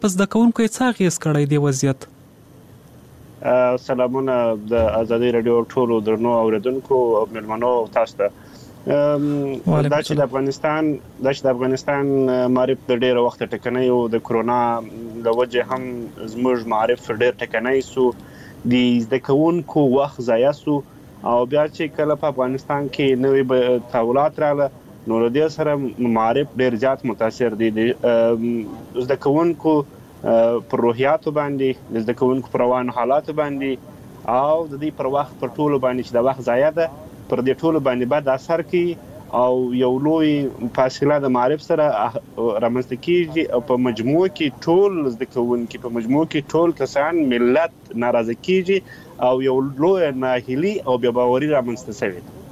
په زده کوونکو یې څه اغېز کړی دی وضعیت؟ سلامونه د ازادي رادیو ټولو درنو اوریدونکو او مېلمنو تاسو ته. دا چې د افغانستان معرف د ډېر وخت ټکنۍ او د کرونا د وجه هم زموږ معرف ډېر ټکنۍ سو، د زده کوونکو وخت ضایع سو، او بیا چې کله په افغانستان کې نوې تحولات راغله نو له دې سره معرف ډېر زیات متاثر دي. د زده کوونکو پر روحیاتو باندې، د زده کوونکو پر روانو حالاتو باندې او د دې پر وخت پر ټولو باندې چې د وخت ضایع ده پر دې ټولو باندې بد اثر کوي او یو لوی فاصله د معرف سره رامنځته کیږي او په مجموع کې ټول زده کوونکي، په مجموع کې ټول کسان، ملت ناراضه کیږي او یو لوی ناهیلي او بې باوري رامنځته شوې ده.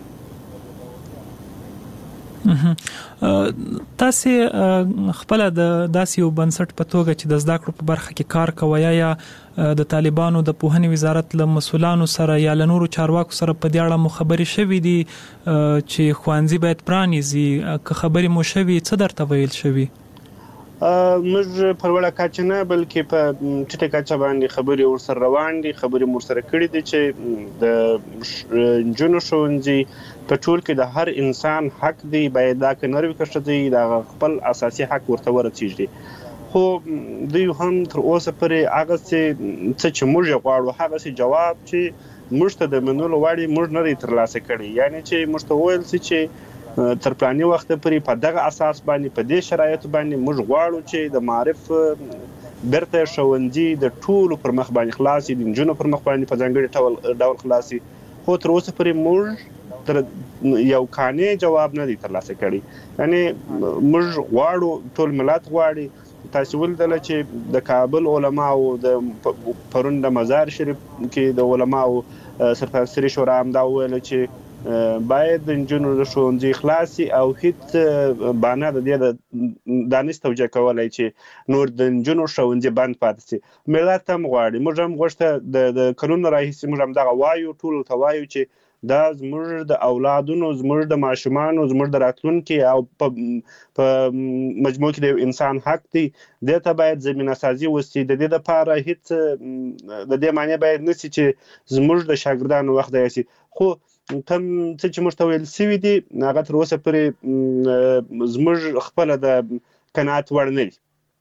تاسې خپله د داسې یو بنسټ په توګه چې د زده کړو په برخه کې کار کوئ، یا د طالبانو د پوهنې وزارت له مسؤلانو سره یا له نورو چارواکو سره په دې اړه مو خبرې شوې دي چې ښوونځي باید پرانیزي؟ که خبرې مو شوي څه درته ویل شوي؟ موږ پر وړه کچه نه بلکې په ټیټه کچه باندې خبرې ورسره روان دي. خبرې مو ورسره کړي دي چې د نجونو ښوونځي په ټول کې د هر انسان حق دی، باید دا که نه وي که ښځه د خپل اساسي حق ورته ورسیږي. خو دوی هم تر اوسه پورې هغه څه چې موږ یې غواړو، هغسې جواب چې موږ ته د منلو وړ موږ نه دی ترلاسه کړی. یعنې چې موږ ته ویل شي چې تر پلاني وخته پورې په دغه اساس باندې، په دې شرایطو باندې موږ غواړو چې د معرف بیرته ښوونځي د ټولو پر مخ باندې خلاصي، د نجونو پر مخ باندې په ځانګړي ډول خلاصي. خو تر اوسه پورې موږ تر یو قانع جواب نه دی ترلاسه کړی. یعنې موږ غواړو، ټول ملت غواړي. تاسو ولیدله چې د کابل علماو د پرون د مزار شریف کې د علماو سرپرستري شورا هم دا وویله چې باید د نجونو د ښوونځي خلاصي او هیڅ بانه د دې دا نشي توجیه کولی چې نور د نجونو ښوونځي بند پاتې شي. ملت هم غواړي، موږ هم غوښته د کلونو راهیسې موږ هم دغه وایو، ټولو ته وایو چې دا زموږ د اولادونو، زموږ د ماشومانو، زموږ د راتلونکي او په مجموع کې د یو انسان حق دی. دې ته باید زمینه سازي وسي. د دې دپاره هیڅ د دې معنی باید نشي چې زموږ د شاګردانو وخت ضایع شي. خو کوم څه چې موږ ته ویل شوي دي هغه تر اوسه پورې زموږ خپله د قناعت وړ نه دي.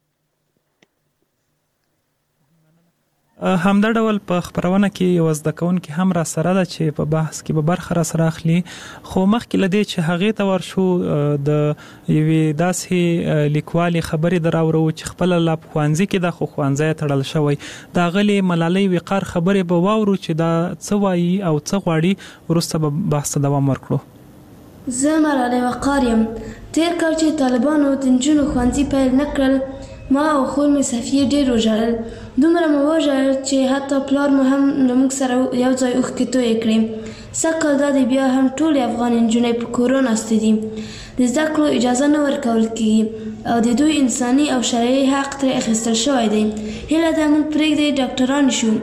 همدا ډول په خبرونه کې یو زده کوونکی هم را سره ده چې په بحث کې به برخه را سره اخلي. خو مخکې له دې چې هغې ته ورشو، د یوې داسې لیکوالې خبرې در اورو چې خپله لا په ښوونځي کې ده خو ښوونځی تړل شوی. د هغلې ملالۍ وقار خبرې به واورو چې دا څه وایي او څه غواړي. وروسته به بحث ته دوام ورکړو. زه ملالۍ وقار یم. تېر کال چې طالبانو د نجونو ښوونځي پیل نه کړل، ما او خور مې صفیې ډېر وژړل. دومره مو وژړل چې حتی پلار مو هم له موږ سره یو ځای اوښکې تویې کړې. سږ کال دا دی بیا هم ټولې افغان نجونې په کورونو ناستې دي. د زده کړو اجازه نه ورکول کېږي او د دوی انساني او شرعي حق ترې اخیستل شوی دی. هیله ده موږ پرېږدئ ډاکټران شو.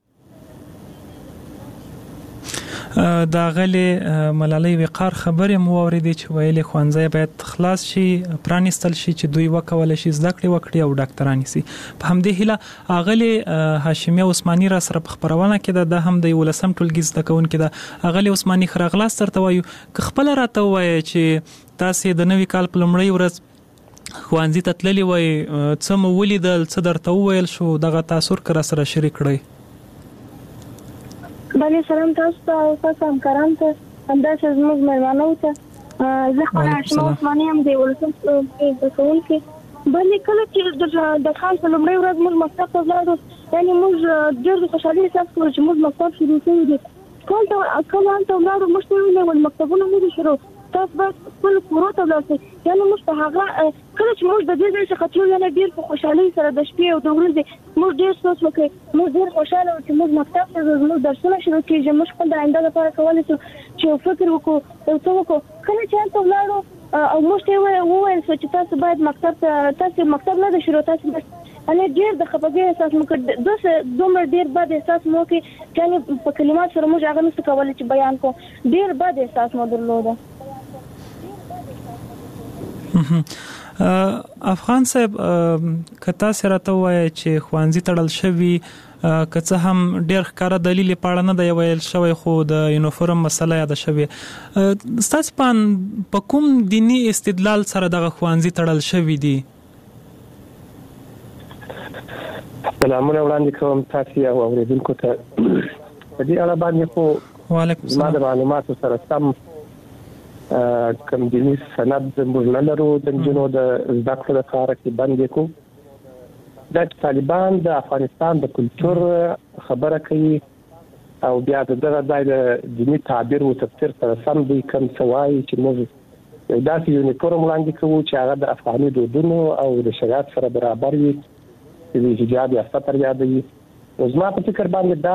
د هغلې ملالۍ وقار خبرې مو واورېدې چې ویلې ښوونځی باید خلاص شي، پرانیستل شي چې دوی وکولی شي زده کړې وکړي او ډاکټران شي. په همدې هیله هغلې هاشمیه عثماني را سره په خپرونه کې ده. دا هم د 11 ټولګي زده کوونکې ده. هغلې عثماني ښه راغلاست درته وایو. که خپله راته ووایه چې تاسې د نوي کال په لومړۍ ورځ ښوونځي ته تللي وای، څه مو ولیدل، څه درته وویل شو، دغه تاثر که را سره شریک کړئ. بله، سلام تاسو ته او تاسو همکارانو ته، همداسې زموږ مېلمانو ته. زه خپله هاشمه عثماني یم، د 11 زده کوونکې. بلې کله چې د کال په لومړۍ ورځ موږ مکتب ته ولاړو، یعنې موږ ډېر د خوشحالۍ احساس کړو چې موږ مکتب شروع شوی دی. کله هلته ولاړو موږ ته ویل مکتبونه نه دي شروع، تاسو باید خپل کورو ته ولاړ شئ. یعنې موږ په هغه کله چې موږ د دې ځای څخه تلو، یعنې ډېر په خوشحالۍ سره د شپې او د ورځې موږ ډېر سوچ وکړی. موږ ډېر خوشحاله وو چې موږ مکتب ته ځو، زموږ درسونه شروع کېږي. موږ خپل د آینده لپاره کولی شو چې یو فکر وکړو، یو څه وکړو. کله چې هلته ولاړو او موږ ته وویل شو چې تاسو باید مکتب ته، تاسو مکتب نه ده شروع، تاسو بس یعنې ډېر د خفګۍ احساس مو کړ. دومره ډېر بد احساس مو وکړي چې یعنې په کلمات سره موږ هغه نشو کولی چې بیان کړو. ډېر بد احساس مو درلوده. افغان صاحب کتا سره ته وای چې خوانزي تړل شوی که څه هم ډېر ښکاره دلیل پاړه نه دی ویل شوی خو د یونیفورم مسله یاد شوی ستاسو په کوم دینی استدلال سره دغه خوانزي تړل شوی دی؟ سلامونه وړاندې کوم تاسو او اوریدونکو ته. په دې اړه باندې خو وعلیکم السلام د معلوماتو سره سم کوم دیني سند موږ نه لرو د نجونو د زده کړو لپاره چې بند کړو. دا طالبان د افغانستان د کلچر خبره کوي او بیا دغه ځای د دیني تعبیر او تفسیر سره سم دی کوم سوای چې موږ داسې یونیفورم وړاندې کوو چې هغه د افغاني دودونو او د شریعت سره برابر وي، د حجاب یا ستر یادوي. زما په فکر باندې دا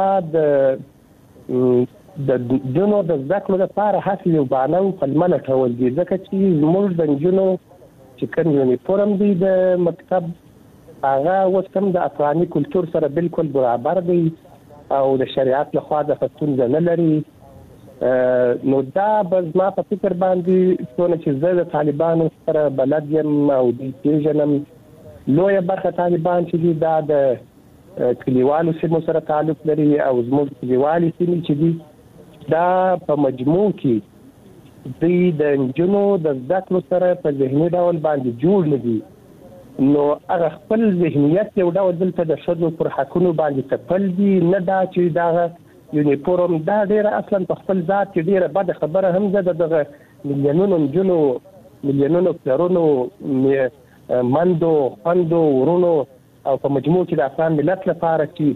د نجونو د زده کړو لپاره هڅې یو بهانه او پلمه لټول دي، ځکه چې زموږ د نجونو چې کوم یونیفورم دی د مکتب هغه اوس هم د افغاني کلچر سره بالکل برابر دی او د شریعت لخوا د ستونزه نه لري. نو دا به زما په فکر باندې څونه چې زه د طالبانو سره بلد یم او دوی پېژنم، لویه برخه طالبان چې دي دا د کلیوالو سیمو سره تعلق لري او زموږ کلیوالي سیمې چې دي دا په مجموع کې دوی د نجونو د زده کړو سره په ذهني ډول باندې جوړ نه دي. نو هغه خپل ذهنیت یو ډول دلته د ښځو پر حقونو باندې تپل دي، نه دا چې دغه یونیفورم دا ډېره اصلا په خپل ذات کې ډېره بده خبره هم ده. دغه میلیونونو نجونو، میلیونونو پلرونو، مندو، خوندو، ورونو او په مجموع کې د افغان ملت لپاره چې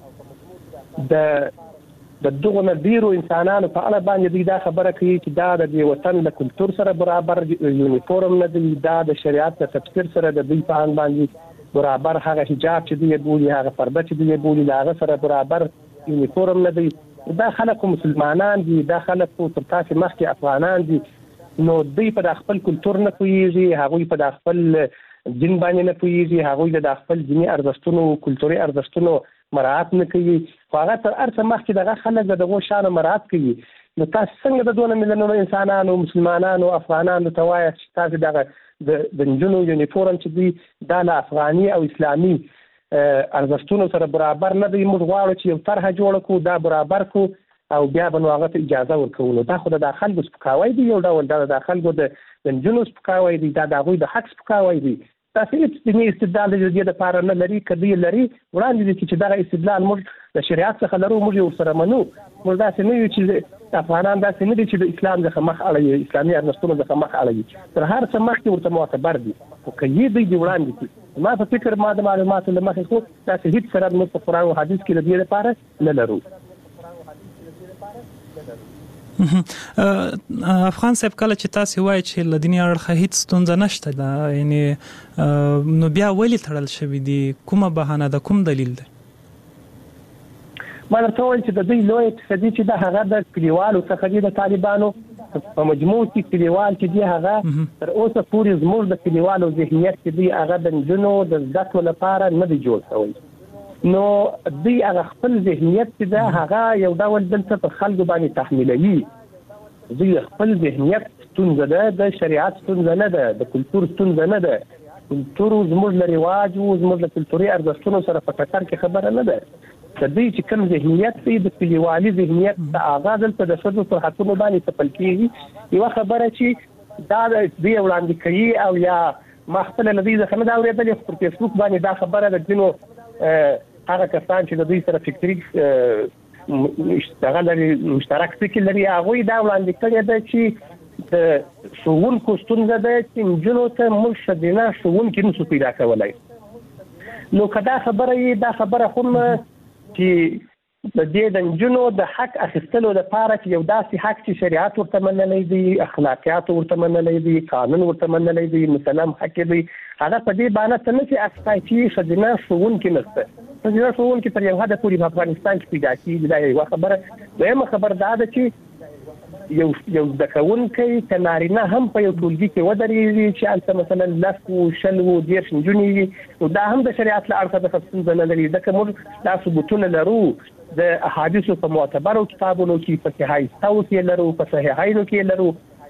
د دغه ډیرو انسانانو په اړه باندې دوی دا خبره کوي چې دا د دې وطن د کلچر سره برابر یونیفورم نه دی، دا د شریعت د تفسیر سره د دوی په اړه باندې برابر هغه حجاب چې دوی بولي، هغه پرده چې دوی بولي هغه سره برابر یونیفورم نه دی. دا خلک مسلمانان دي، دا خلک تر تاسو مخکې افغانان دي. نو دوی په خپل کلچر نه پوهیږي، هغوی په خپل دین باندې نه پوهیږي، هغوی د خپل دیني ارزښتونو کلتوري ارزښتونو مراعات نه کوي. خو هغه تر ارڅه مخکې دغه خلک دغه شان مراعات کوي. نو تاسو څنګه د دوه میلیونونو انسانانو، مسلمانانو، افغانانو ته وایي چې تاسو دغه د نجونو یونیفورم چې دی دا له افغاني او اسلامي ارزښتونو سره برابر نه دی؟ موږ غواړو چې یو طرحه جوړه کړو، دا برابر کړو او بیا به نو هغه ته اجازه ورکوو. نو دا خو د خلکو سپکاوی دی، یو ډول د خلکو د نجونو سپکاوی دی، دا د هغوی د حق سپکاوی دی. تاسو هیڅ دیني استدلال د دې لپاره نه لري. کدی لري وړاندې دي چې دغه استدلال موږ د شریعت څخه لرو، موږ یې ورسره منو. موږ داسې نه یو چې افغانان داسې نه دي چې د اسلام څخه مخ اړوي، اسلامي ارزښتونو څخه مخ اړوي، تر هر څه مخکې ورته معتبر دي. خو که یې دوی وړاندې کړي، ما په فکر ما د معلوماتو له مخې خو داسې هیڅ سند موږ په قرآن او حدیث کې د دې لپاره نه لرو. افغان صاحب کله چې تاسو وایي چې له دیني اړخه هیڅ ستونزه نشته دا، یعنی نو بیا ولې تړل شوی دی؟ کومه بهانه ده، کوم دلیل ده؟ ما درته وویل چې د دوی لوی اقتصادي چې د هغه د کلیوالو څخه دي، د طالبانو په مجموع کې کلیوال چې دی هغه تر اوسه پورې زموږ د کلیوالو ذهنیت چې دی هغه د نجونو د زده کړو لپاره نه دی جوړ شوی. نو دوی هغه خپل ذهنیت چې ده هغه یو ډول دلته په خلکو باندې تحمیلوي. دوی خپل ذهنیت ستونزه ده، د شریعت ستونزه نه ده، د کلتور ستونزه نه ده. کلتور زموږ له رواج او زموږ له کلتوري ارزښتونو سره په ټکر کې خبره نه ده. د دوی چې کوم ذهنیت دی د کلیوالي ذهنیت د هغه دلته د ښځو پر حقونو باندې تپل کېږي. یوه خبره چې دا دوی وړاندې کوي او یا ما خپله له دوی څخه نه ده اورېدلې، خو پر فیسبوک باندې دا خبره د ځینو هغه کسان چې د دوی سره فکري دغه لري، مشترک فکر لري، هغوی دا وړاندې کړې ده چې د ښوونکو ستونزه ده چې نجونو ته موږ ښځینه ښوونکي نشو پیدا کولی. نو که دا خبره یې، دا خبره هم چې د دې د نجونو د حق اخیستلو لپاره چې یو داسې حق چې شریعت ورته منلی دی، اخلاقیات ورته منلی دی، قانون ورته منلی دی، مسلم حق دی، هغه په دې باندې څه نه چې اخته چې ښځینه ښوونکي نشته. ښځینه ښوونکي تر یو حده پورې په افغانستان کې پیدا کېږي، دا یوه خبره. دویمه خبر دا ده چې یو زده کوونکی که نارینه هم په یو ټولګي کې ودرېږي چې هلته مثلا 10 و 20 و 30 نجونې وي، نو دا هم د شریعت له اړخه دغه ستونزه نه لري، ځکه موږ دا ثبوتونه لرو د احادیثو په معتبرو کتابونو کې، په صحیحو کې لرو، په صحیحینو کې لرو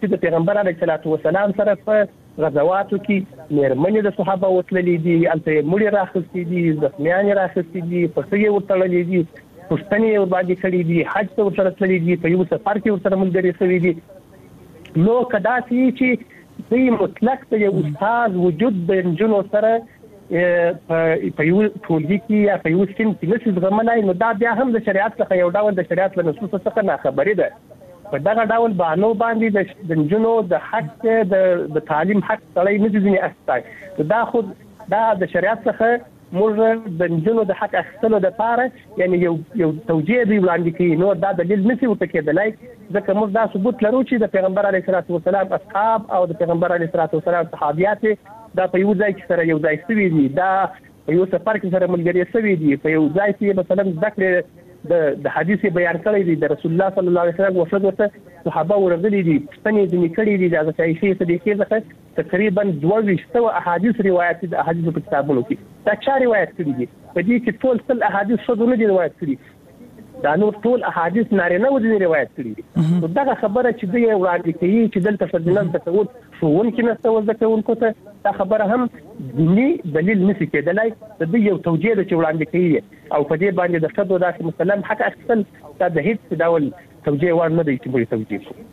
چې د پیغمبر علیه السلام سره په غزواتو کې مېرمنې د صحابه وتللې دي، البته مړي راخستې دي، زخمیان راخستې دي، پسې ورتللې دي، پښتنې ور باندې کړې دي، حج ته ورسره تللې دي، په یو سفر کې ورسره ملګري شوي دي. نو کدا چې دوی مطلق د یو استاد وجود د نجونو سره په یو ټولګي کې یا په یو سیم کې نشي زغملای، نو دا بیا هم د شریعت څخه یو ډول د شریعت له نصوص څخه ناخبري ده. په دغه ډول بانو باندې د نجونو د حق د تعلیم حق سړی نه دي اخستای. دا خود دا د شریعت څخه موږ د نجونو د حق اخیستلو لپاره یعنی یو توجیه دی وړاندې کوي، نو دا دلیل نشي ورته کېدلای، ځکه موږ دا ثبوت لرو چې د پیغمبر علیه السلام اصحاب او د پیغمبر علیه السلام صحابیات دا په یو ځای کې سره یو ځای شوي دي، دا په یو سفر کې سره ملګري شوي دي، په یو ځای کې مثلا ذکر د حدیث بیان کړی دی، د رسول الله صلی الله علیه وسلم وفد ورته صحابه ورغلي دي، پښتنې ځنې کړي دي، د حضرت عائشې صدیقې څخه تقریبا 22 احادیث روایت دي، احادیث په کتابونو کې دا چا روایت کړي دي، په دې کې ټول احادیث څه نه دي روایت کړي، دا نور ټول احادیث نارینه و دي روایت کړي دي. نو دا خبره چې دوی وړاندې کوي چې دلته فضیلت د تقول ښوونکي نشته ورزکوونکو ته، دا خبره هم دیني دلیل نشي کېدلای، د دې یو توجیه ده چې وړاندې کوي او په دې باندې د ښځو داسې مسلم حق اخیستل دا د هیڅ ډول توجیه وړ نه دی چې موږ توجیه کوو.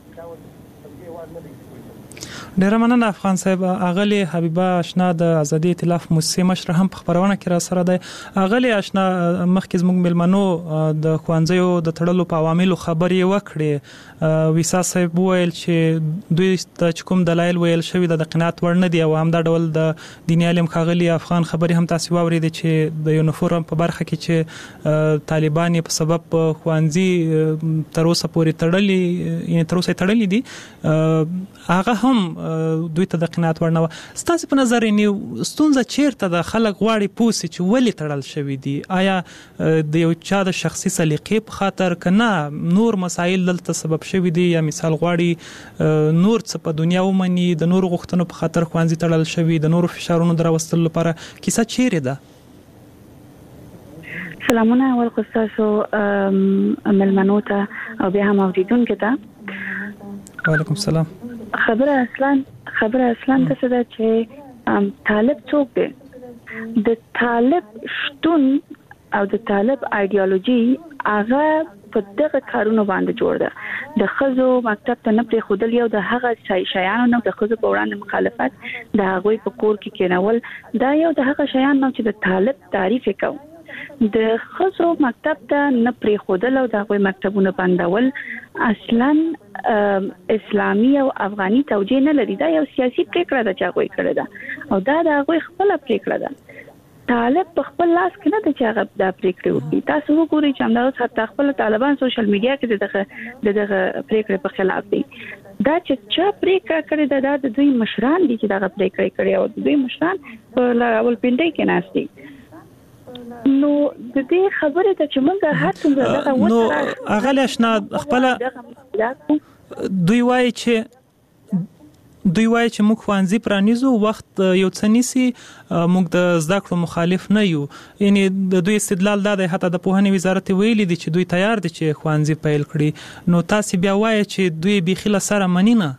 ډیره مننه افغان صاحب. اغلی حبیبه آشنا د آزادي ائتلاف موسسې مشر هم په خبرونه کې را سره دی. اغلی آشنا مخکې زموږ ملمنو د ښوونځیو د تړلو په عواملو خبرې وکړې، ویسا صاحب وویل چې دوی ته کوم دلایل ویل شوي د قناعت وړ نه دي، او هم دا ډول د دیني عالم ښاغلي افغان خبرې هم تاسو واورېدې چې د یونیفورم په برخه کې چې طالبان په سبب ښوونځي تر اوسه پورې تړلي دي، هغه هم دوی ته د قناعت وړ نه و. ستاسو په نظر یې ستونزه چیرته د خلک غواړي پوسي چې ولې تړل شوی دي؟ آیا د یو چا د شخصي سلیقې په خاطر کنه نور مسایل دلته سبب شوی دي، یا مثال غواړي نور څه په دنیا ومني، د نور غوښتنو په خاطر ښوونځي تړل شوی، د نور فشارونو دراوستلو لپاره کیسه چیرې ده؟ سلامونه اول خو تاسو ملمنو ته او بیا هم اوریدونکو ته. وعلیکم السلام. خبره اصلا څه ده چې طالب څوک دی؟ د طالب شتون او د طالب ایډیالوژي هغه په دغه کارونو باندې جوړ ده. د ښځو مکتب ته نه پرېښودل یو د هغه شیانو نه، د ښځو په وړاندې مخالفت، د هغوی په کور کې کېنول، دا یو د هغه شیان نه چې د طالب تعریف یې کوو. د ښځو مکتب ته نه پرېښودل او د هغوی مکتبونه بندول اصلا اسلامي او افغاني توجیه نه لري، دا یو سیاسي پریکړه ده چې هغوی کړې ده او دا د هغوی خپله پریکړه ده. طالب په خپل لاس کې نه ده چې هغه دا پریکړې وکړي. تاسو وګورئ چې همدا حتی خپل طالبان سوشل میډیا کې دغه پریکړې په خلاف دي. دا چې چا پریکړه کړې ده دا د دوی مشران دي چې دغه پریکړې کړې او د دوی مشران په راولپنډۍ کې ناست دي. نو د دې خبره ته چې موږ هر څومره دغه نو اغلی آشنا خپل دوی وایي چې موږ ښوونځي پرانیزو، وخت یو څه نیسي، موږ د زده کړو مخالف نه یو. یعنی د دوی استدلال دا دی، حتی د پوهنې وزارت ویلي دي چې دوی تیار دي چې ښوونځي پیل کړي، نو تاسو بیا وایي چې دوی بیخي له سره مني نه؟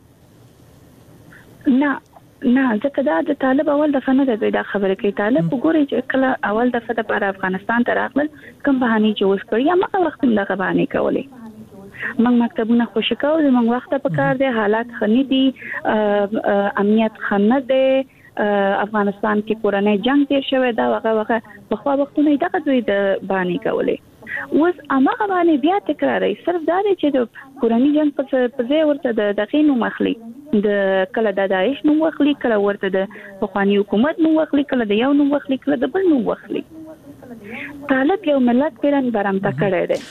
نه ځکه دا د طالب اول دفعه نه ده دا خبره کوي. طالب وګورئ چې کله اول دفعه د پر افغانستان ته راغلل کوم بهانې چې اوس کړی، یا مخه وخت دغه بهانې کولې، موږ مکتبونه خوشی کوو، زموږ وخت په کار دی، حالات خني دي، امنیت خنه دی، افغانستان کې کورنۍ جنگ تیر شوی دا وغه په خوا وختونه دغه دوی د بهانې کولې. اوس هغه باندې بیا تکراري، صرف دا دی چې د کورنۍ جنگ په ځای ورته د دغې نوم اخلي، د کله د داعش نوم واخلي، کله ورته د پخواني حکومت نوم واخلي، کله د یو نوم واخلي، کله د بل نوم واخلي. طالب یو ملت پیرن برمته کړی دی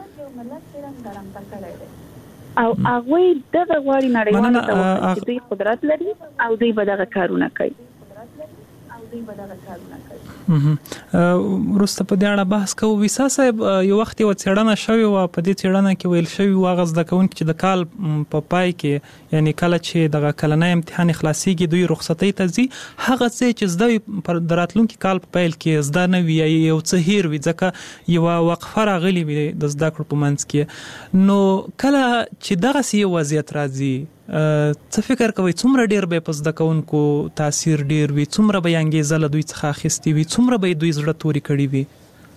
او هغه دغه غواړي نړیواله ته چې دوی قدرت لري او دوی به دغه کارونه کوي. وروسته په دې اړه بحث کوو. ویسا صاحب یو وخت یو څېړنه شوې وه، په دې څېړنه کې ویل شوي وو هغه زده کوونکي چې د کال په پای کې یعنی کله چې دغه کلنی امتحان خلاصیږي دوی رخصتۍ ته ځي، هغه څه چې زده وي د راتلونکي کال په پیل کې زده نه وي، یو څه هیر وي ځکه یوه وقفه راغلې وي د زده کړو په منځ کې. نو کله چې دغسې یو وضعیت راځي څه فکر کوي څومره ډیر به پس د کوونکو تاثیر ډیر وي، څومره به انګیزه له دوی څخه اخیستي وي، څومره به دوی زړه توري کړي وي؟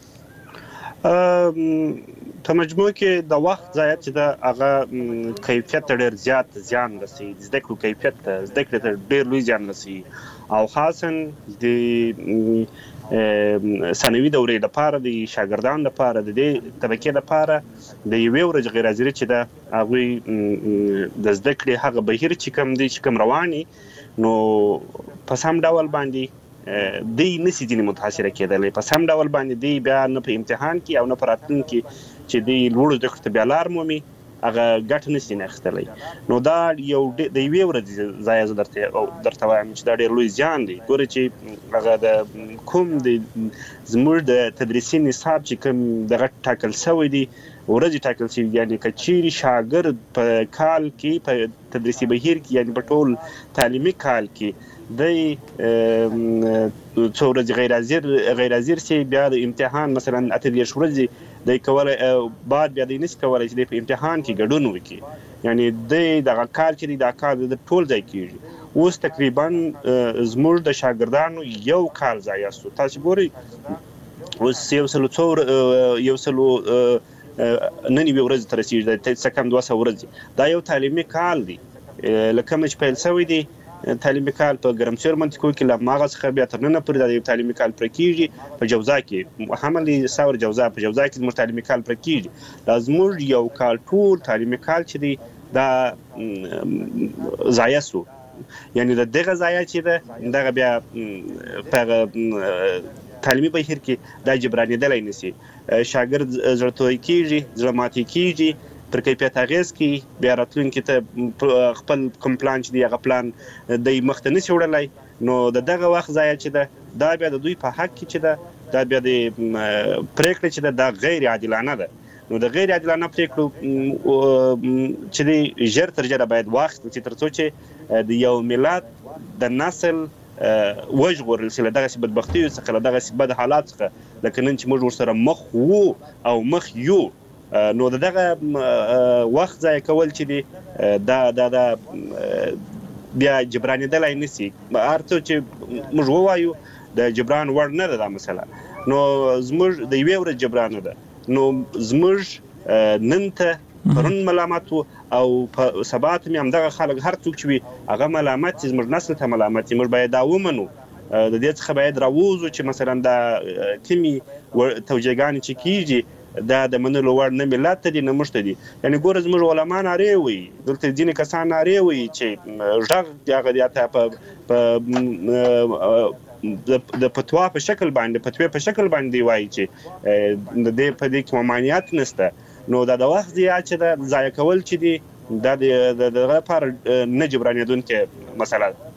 په مجموع کې د وخت ضایعات چې د هغه کیفیت ډیر زیات زیان رسي، زده کړو کیفیت زده کړې ته ډیر لوی زیان رسي، او خاصا د ثانوي دورې لپاره د شاګردانو لپاره د دې طبقې لپاره د یوې ورځې غیر حاضري چې د هغوی د زده کړې هغه بهیر چې کوم رواني نو په سم ډول باندې دی نسی ځینې متاثره کېدلی، په سم ډول باندې دی بیا نه په امتحان کې او نه په راتلونکي چې دی لوړو زده کړو ته بیا لار مومي هغه ګټه نشي نه اخیستلی. نو دا یو د یوې ورځې ضایع زه درته وایم چې دا ډېر لوی زیان دی. ګوره چې هغه د کوم زموږ د تدریسي نصاب چې کوم دغه ټاکل شوی دی ورځې ټاکل شوي، یعنې که چیرې شاګرد په کال کې په تدریسي بهیر کې یعنې په ټول تعلیمي کال کې دی څو ورځې غیر حاضر شي، بیا د امتحان مثلا 38 ورځې دی کولی بعد بیا دی نشي کولی چې دی په امتحان کې ګډون وکړي، یعنې دی دغه کال چې دی دا کال د ټول ځای کېږي. اوس تقریبا زموږ د شاګردانو یو کال ضایع شو. تاسو ګورئ اوس یو سلو نن یوې ورځې ته رسېږي، څه کم 200 ورځې. دا یو تعلیمي کال دی، له کومه چې پیل شوی دی تعلیمي کال په ګرمسیر منطقو کې له هماغه څخه بیا تر ننه پورې دا یو تعلیمي کال پوره کېږي. په جوزا کې حمل ساور جوزا په جوزا کې زموږ تعلیمي کال پوره کېږي. دا زموږ یو کال ټول تعلیمي کال چې دی دا ضایع شو، یعنې د دغه ضایع چې ده دغه بیا په تعلیمي بهیر کې دا جبرانېدلی نشي. شاګرد زړه توی کېږي، زړه ماتې کېږي، پر کیفیت اغیز کې بیا راتلونکي ته خپل کوم پلان چې دی هغه پلان دی مخ ته نشي وړلی. نو د دغه وخت ضایع چې ده دا بیا د دوی په حق کې چې ده دا بیا د پرېکړه چې ده دا غیر عادلانه ده. نو د غیر عادلانه پرېکړو چې دی ژر تر ژره باید واخیستل شي تر څو چې د یو ملت د نسل وژغورل شي له دغسې بدبختیو څخه، له دغسې بد حالات څخه لکه نن چې موږ ورسره مخ وو او مخ یو. نو دغه وخت ضایع کول چې دی دا بیا جبرانېدلی نشي. هر څه چې موږ ووایو د جبران وړ نه ده دا مسله. نو زموږ د یوې ورځې جبران نه ده. نو زموږ نن ته پرون ملامت وو او په سبا ته مې همدغه خلک هر څوک چې وي هغه ملامت چې زموږ نسل ته ملامت وي. موږ باید دا ومنو، د دې څخه باید راووځو چې مثلا دا کومې توجیهګانې چې کېږي دا د منلو وړ نه ملت ته دي نه موږ ته دي. یعنې ګوره زموږ علما نارې وایي، دلته ځینې کسان نارې وایي چې غږ هغه د حتی د فتوا په شکل باندې وایي چې د دې په دې کې ممانعت نشته. نو دا د وخت ضایع چې ده ضایع کول چې دي دا د دغه لپاره نه جبرانېدونکې مسله ده.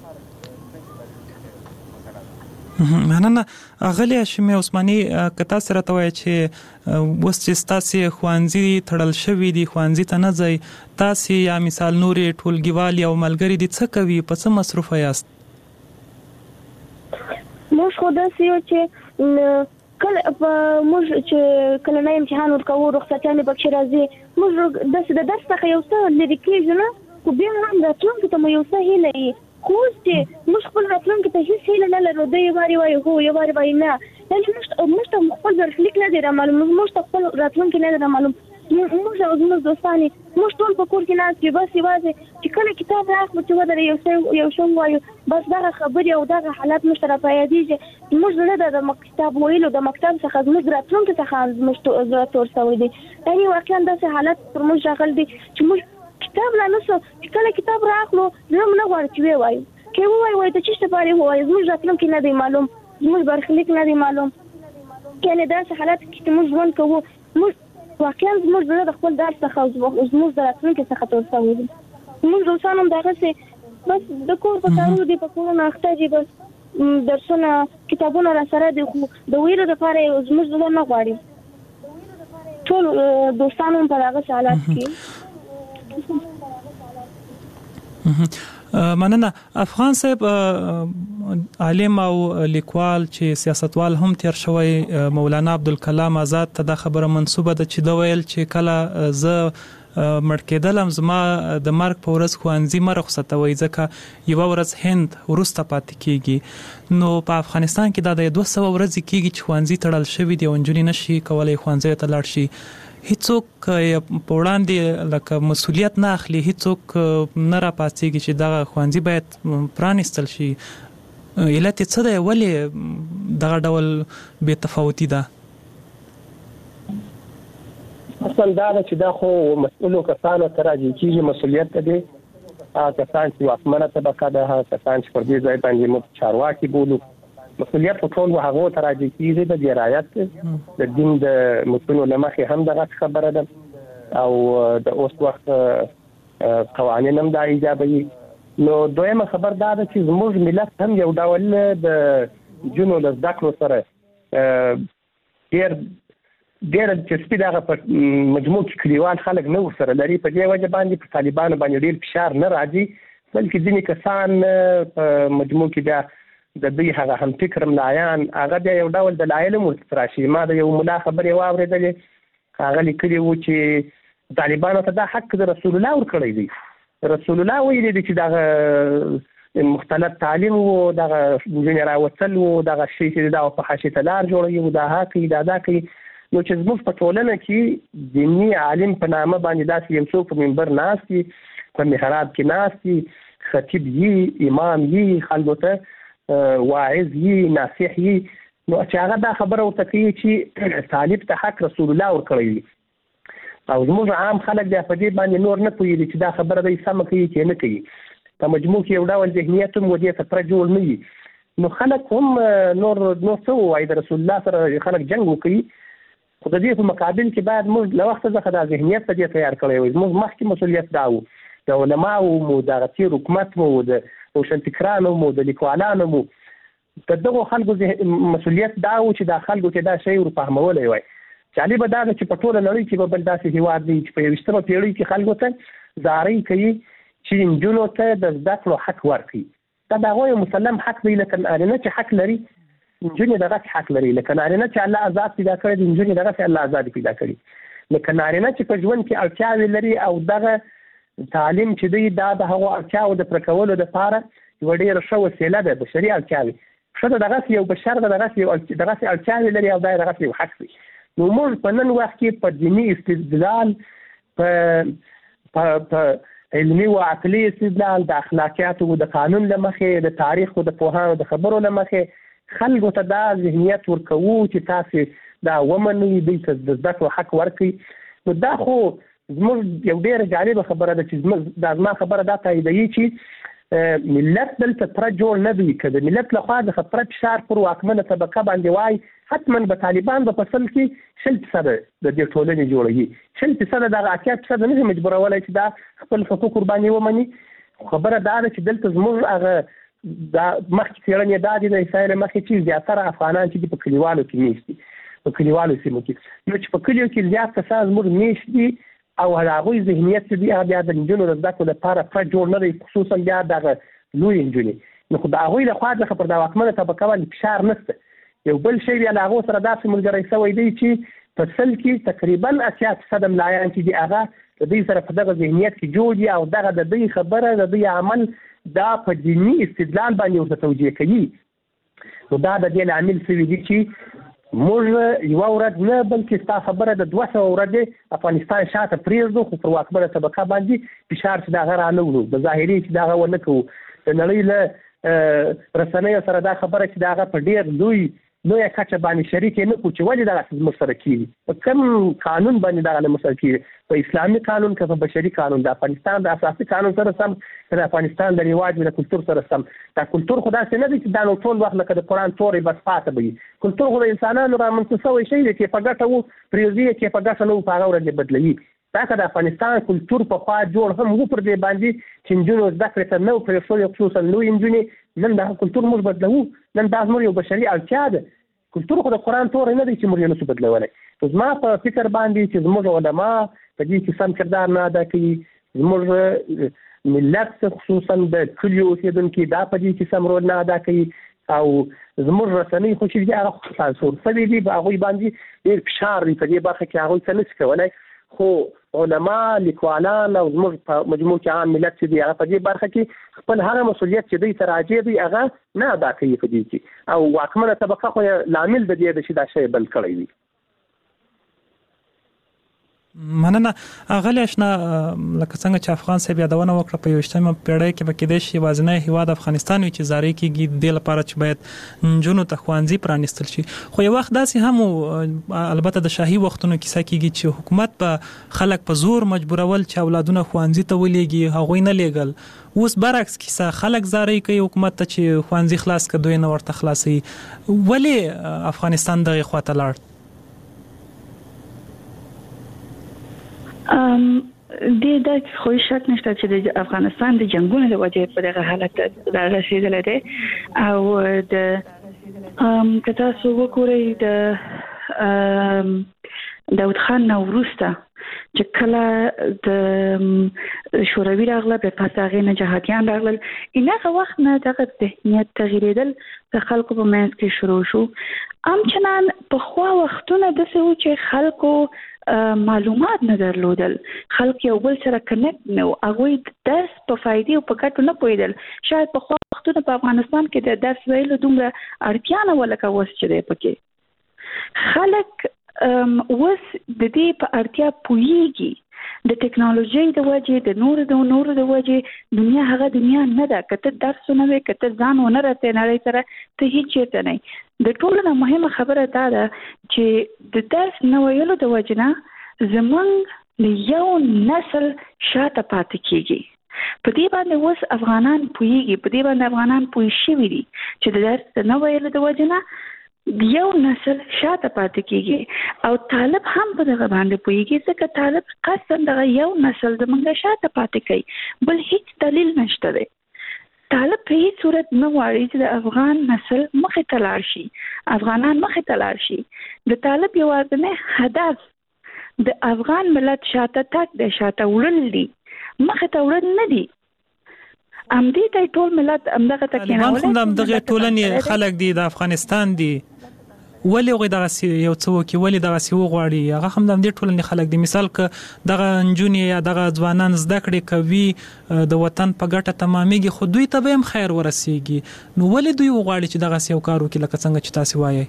مننه اغلی هاشمي عثماني. که تاسو راته وایئ چې اوس چې ستاسې ښوونځي تړل شوي دي، ښوونځي ته نه ځئ، تاسې یا مثال نورې ټولګیوالې او ملګري دي څه کوي، په څه مصروفه یاست؟ موږ خو داسې یو چې موږ چې کله نه امتحان ورکوو رخصتیانې پکښې راځي، موږ داسې د درس څخه یو څه لرې کېږو نه، خو بیا هم راتلونکي ته مو یو څه هیله وي. خو اوس چې موږ خپل راتلونکي ته هېڅ هیله نه لرو، دی یو وارې وایي هو، یو وارې وایي نه، یعنې موږ ته خپل برخلیک نه دی رامعلوم، موږ ته خپل راتلونکی نه دی رامعلوم. موږ او زموږ دوستان موږ ټول په کور کې ناست یو، بس یوازې چې کله کتاب راخلو چې ودرې یو څه ووایو، بس دغه خبرې او دغه حالات موږ ته راپیادېږي. زموږ زړه د کتاب ویلو د مکتب څخه زموږ راتلونکي څخه زموږ زړه تور شوی دی. یعنې واقعا داسې حالات پر موږ راغلی دی چې موږ کتاب لا نسو چې کله کتاب راخلو زړه مو نه غواړي چې ووایو، که ووایو وایي د څه شي لپاره ووایو، زموږ راتلونکی نه دی معلوم، زموږ برخلیک نه دی معلوم. یعنې داسې حالات کې چې موږ ژوند کوو، موږ واقعا زموږ زړه د خپل درس څخه او زموږ د راتلونکي څخه تور شوی دی. زموږ دوستان هم دغسې بس د کور په کارونو دي، په کورونو اخته دي، بس درسونه کتابونه راسره دي، خو د ویلو لپاره زموږ زړه نه غواړي. ټول دوستان هم په دغسې حالات کې. مننه. افغان صاحب عالم او لیکوال چې سیاستوال هم تیر شوی مولانا عبدالکلام آزاد ته دا خبره منسوبه ده چې دا ویل چې کله زه مړ کېدلم زما د مرګ په ورځ ښوونځي مه رخصتوئ ځکه یوه ورځ هند وروسته پاتې کېږي. نو په افغانستان کې دا د 200 ورځې کېږي چې ښوونځي تړل شوي دي او نجونې نشي کولی ښوونځیو ته لاړ شي. هیڅوک په وړاندې لکه مسؤلیت نه اخلي، هیڅوک نه راپاڅېږي چې دغه ښوونځي باید پرانیستل شي. علت یې څه دی؟ ولې دغه ډول بې تفاوتي ده؟ اصلا دا ده چې دا خو مسؤلو کسانو ته راجع کېږي، مسؤلیت ته دی هغه کسان چې واکمنه طبقه ده، هغه کسان چې پر دې ځای باندې موږ چارواکي بولو، مسؤلیت په ټول هغو ته راجع کېږي. د دې رعایت د دین د متونو له مخې هم دغه خبره ده او د اوس وخت قوانین هم دا ایجابوي. نو دویمه خبر دا ده چې زموږ ملت هم یو ډول د جنو له زده کړو سره ډېر دلچسپي دغه په مجموع کې کلیوال خلک نه ورسره لري. په دې وجه باندې په طالبانو باندې ډېر فشار نه راځي، بلکې ځینې کسان په مجموع کې بیا د دوی هغه هم فکر ملایان هغه بیا یو ډول دلایل ورته راشي. ما د یو ملا خبرې واورېدلې، هغه لیکلي وو چې طالبانو ته دا حق د رسول الله ورکړی دی. رسول الله ویلي دی چې دغه مختلط تعلیم وو، دغه نجونې راوتل وو، دغه شی چې دا په حاشیه ته لار جوړوي، دا حق دا کوي. نو چې زموږ په ټولنه کې دیني عالم په نامه باندې داسې یو څوک په منبر ناست وي، په محراب کې ناست وي، خطیب یي، امام یي، خلکو ته واعظ یي، ناصح یي، نو چې هغه دا خبره ورته کوي چې طالب ته حق رسول الله ورکړی وي او زموږ عام خلک بیا په دې باندې نور نه پوهېږي چې دا خبره دی سمه کوي چې نه کوي. په مجموع کې یو ډول ذهنیت هم ودې ته پوره جوړ نه وي. نو خلک هم نور څه ووایي، د رسول الله سره خلک جنګ وکړي، خو د دې په مقابل کې باید موږ له وخته څخه دا ذهنیت په دې تیار کړی وي. زموږ مخکې مسؤلیت دا و، د علماو مو، د تیر حکومت مو، د روشنفکرانو مو، د لیکوالانو مو، د دغو خلکو مسؤلیت دا و چې دا خلکو ته دا شی ورفهمولی وای. جالبه دا ده چې په ټوله نړۍ کې به بل داسې هېواد دی چې په 21مه پېړۍ کې خلکو ته زارۍ کوي چې نجونو ته د زده کړو حق ورکړي. دا د هغوی مسلم حق دی، لکه نارینه چې حق لري نجونې دغسې حق لري، لکه نارینه چې الله آزاد پیدا کړی دی نجونې دغسې الله آزاد پیدا کړي، لکه نارینه چې په ژوند کې اړتیاوې لري او دغه تعلیم چې دی دا د هغو اړتیاوو د پوره کولو دپاره یوه ډېره ښه وسیله ده، بشري اړتیاوې. ښځه دغسې یو بشر ده، دغسې اړتیاوې لري او دا یې دغسې یو حق دی. نو موږ په نن وخت کې په دیني استدلال، په علمي و عقلي استدلال، د اخلاقیاتو د قانون له مخې، د تاریخ او د پوهانو د خبرو له مخې خلکو ته دا ذهنیت ورکوو چې تاسې دا ومنئ، دوی ته د زده کړو حق ورکړئ. نو دا خو زموږ یو ډېره جالبه خبره ده چې دا زما خبره دا تاییدوي چې ملت دلته پوره جوړ نه دی. که د ملت لخوا د پوره فشار پر واکمنه طبقه باندې وای، حتما به طالبان به په اصل کې 0% د دې ټولنې جوړوي. 0% دغه 80% نه شي مجبورولی چې دا خپل حقوق ورباندې ومني. خبره دا ده چې دلته زموږ هغه دا مخکې څېړنې دا دي د عیسایي له مخې چې زیاتره افغانان چې دي په کلیوالو کې میشت دي، په کلیوالو سیمو کې. نو چې په کلیو کې زیات کسان زموږ میشت دي او د هغوی ذهنیت چې دی هغه بیا د نجونو د زده کړو لپاره پوره جوړ نه دی، خصوصا بیا دغه لویې نجونې. نو خو د هغوی لخوا څخه پر دا واکمنه طبقه باندې فشار نشته. یو بل شی بیا له هغو سره داسې ملګری شوی دی چې په سل کې تقریبا 80% ملایان چې دي هغه د دوی سره په دغه ذهنیت کې جوړ دي او دغه د دوی خبره، د دوی عمل دا په دیني استدلال باندې ورته توجیه کوي. نو دا د دې لامل شوي دي چې موږ یوه ورځ نه بلکې ستا خبره د 200 ورځې افغانستان شاته پرېږدو، خو پر واکمنه طبقه باندې فشار چې د هغه رانه وړو، د ظاهري چې د هغه ونه کوو. د نړۍ له رسنیو سره دا خبره چې د هغه په ډېر لویه کچه باندې شریک یې نه کړو چې ولې دغسې زموږ سره کېږي، په کوم قانون باندې دغه له موږ سره کېږي، په اسلامي قانون که په بشري قانون، د افغانستان د اساسي قانون سره سم، که د افغانستان د رواج د کلتور سره سم. دا کلتور خو داسې نه دی چې دا نو ټول وخت لکه د قرآن تورې بس پاته به وي. کلتور خو د انسانانو رامنځته شوی شی دی، کې په ګټه وو پرېږدي، کې په ګټه نه وو په هغه ورځ یې بدلوي. دا که د افغانستان کلتور پخوا جوړ هم وو پر دې باندې چې نجونو زده کړې ته نه وو پرېښودی، خصوصا لویې نجونې. نن دغه کلتور موږ بدلوو، نن دا زموږ یو بشري اړتیا ده. کلتور خو د قرآن تورې نه دی چې موږ یې نشو بدلولی. نو زما په فکر باندې چې زموږ علما په دې کې سم کردار نه ادا کوي، زموږ ملت خصوصا د کلیو اوسیدونکي دا په دې کې سم رول نه ادا کوي او زموږ رسنۍ خو چې هغه سانسور شوي دي په هغوی باندې ډېر فشار دی په دې برخه کې هغوی څه نشي کولی خو علما لیکوالان او زموږ په مجموع کې عام ملت چې دی هغه په دې برخه کې خپل هغه مسؤلیت چې دوی ته راجع دی هغه نه ادا کوي په دې کې او واکمنه طبقه خو لامل د دې چې دا شی بل کړی وي. مننه اغلی آشنا لکه څنګه چې افغان صاحب یادونه وکړه په 21مه پیړۍ کې به کېدای شي یوازینی هیواد افغانستان وي چې زارۍ کېږي د لپاره چې باید نجونو ته ښوونځي پرانیستل شي خو یو وخت داسې هم البته د شاهي وختونو کیسه کېږي چې حکومت په خلک په زور مجبورول چې اولادونه ښوونځي ته ولېږي هغوی نه لېږل اوس برعکس کیسه خلک زارۍ کوي حکومت ته چې ښوونځي خلاص کړه دوی نه ورته خلاصوي ولې افغانستان دغې خواته لاړ؟ د خو شک نشته چې د افغانستان د جنگونو د وجې په دغه حالت رسیدلی دی او که تاسو وګورئ د داود خان نه وروسته چې کله د شوروي راغله بیا پس هغې نه جهادیان راغلل هغه وخت نه دغه ذهنیت تغیرېدل د خلکو په منځ کې شروع شو همچنان پخوا وختونه داسې وو چې خلکو معلومات نه درلودل خلک یو بل سره کنیکټ نه وو هغوی د درس په فایدې او په ګټو نه پوهېدل شاید پخوا وختونه په افغانستان کې د درس ویلو دومره اړتیا نه وه لکه اوس چې دی پکې خلک اوس د دې په اړتیا پوهېږي د ټکنالوژۍ د وجې د نورو د وجې دنیا هغه دنیا نه ده که ته درس ونه وې که ته ځان ونه رسې نړۍ سره ته هېڅ چېرته نه د ټولو نه مهمه خبره دا ده چې د درس نه ویلو د وجې نه زموږ د یو نسل شاته پاتې کېږي په دې باندې اوس افغانان پوهېږي په دې باندې افغانان پوه شوي دي چې د درس نه ویلو د وجې نه یو نسل شاته پاتې کېږي او طالب هم په دغه باندې پوهېږي ځکه طالب قصداً دغه یو نسل زموږ شاته پاتې کوي بل هیڅ دلیل نشته دی طالب په هیڅ صورت نه غواړي چې د افغان نسل مخې ته لاړ شي افغانان مخې ته لاړ شي د طالب یوازینی هدف د افغان ملت شاته تګ دی شاته وړل دي مخې ته وړل نه دي همدې ته ټول ملت همدغه ته کېنولی طالبان خو د همدغې ټولنې خلک دي د افغانستان دي ولې هغوی دغسې یو څه وکړي ولې دغسې وغواړي هغه هم د همدې ټولنې خلک دي مثال که دغه نجونې یا دغه ځوانان زده کړې کوي د وطن په ګټه تمامیږي خو دوی ته به هم خیر ورسیږي نو ولې دوی وغواړي چې دغسې یو کار وکړي لکه څنګه چې تاسې وایئ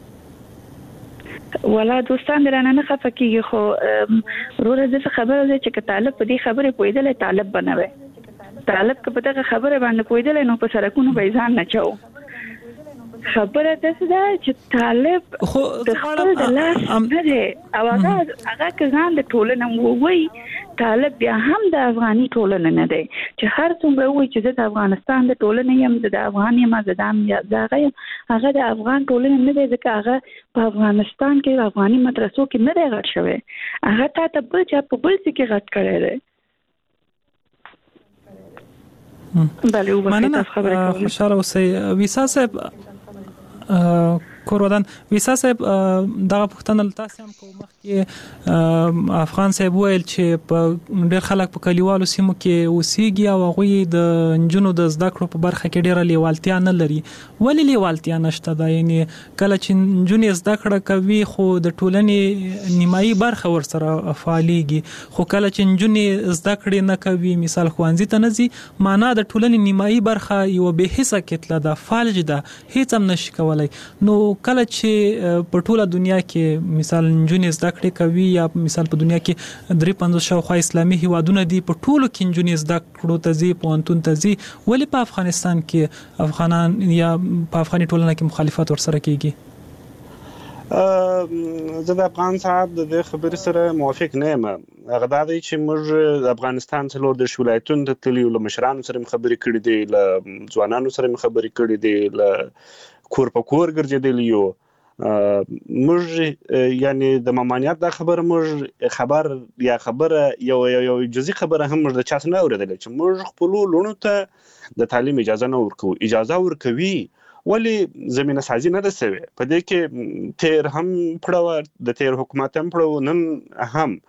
ولا دوستان درانه نه خفه کېږي خو وروره داسې خبره ده چې که طالب په دې خبرې پوهېدلی طالب به نه وی طالب که په دغه خبره باندې پوهېدلی نو په سړکونو به یې ځان نه چوو خبره داسې ده چې طالب د خپل د لاس نه دی او هغه که ځان د ټولنه ووایي طالب بیا هم د افغاني ټولنه نه دی چې هر څومره ووایي چې زه د افغانستان د ټولنې یم زه د افغان یم زه د هغه یم هغه د افغان ټولنه نه دی ځکه هغه په افغانستان کې افغاني مدرسو کې نه دی غټ شوی هغه تا ته بل چا په بل څه کې غټ کړی دی مننه خوشحاله اوسئ ویسا صاحب کورودان ویسا صاحب دغه پوښتنه تاسو هم کوم مخکې افغان صاحب ویل چې په ډېر خلک په کلیوالو سیمو کې اوسېږي او هغوی د نجونو د زده کړو په برخه کې ډېره لیوالتیا نه لري ولې لیوالتیا نشته ده یعنې کله چې نجونې زده کړه کوي خو د ټولنې نیمایي برخه ورسره فعالېږي خو کله چې نجونې زده کړې نه کوي مثال ښوونځي ته نه ځي معنا د ټولنې نیمایي برخه یوه بې حسه کتله ده فلج ده هیڅ هم نشي کولی نو کله چې په ټوله دنیا کې مثال نجونې زده کړې کوي یا مثال په دنیا کې 350 شاوخوا اسلامي هیوادونه دي په ټولو کې نجونې زده کړو ته ځي پوهنتون ته ځي ولې په افغانستان کې افغانان یا په افغاني ټولنه کې مخالفت ورسره کېږي زه د افغان صاحب د خبرې سره موافق نه یم هغه دا دی چې موږ د افغانستان 14 ولایتونو ته تللي له مشرانو سره خبرې کړې دي له ځوانانو سره خبرې کړې دي له کور په کور ګرځېدلی یو موږ یعنی د ممانعت دا خبره موږ خبره یو جزئی خبره هم موږ د چا څخه نه اورېدلې چې موږ خپل لونو ته د تعلیم اجازه نه ورکوو اجازه ورکوي ولې زمينه سازي نه ده سوې په دې کې تیر هم پړو د تیر حکومت هم پړو نن هم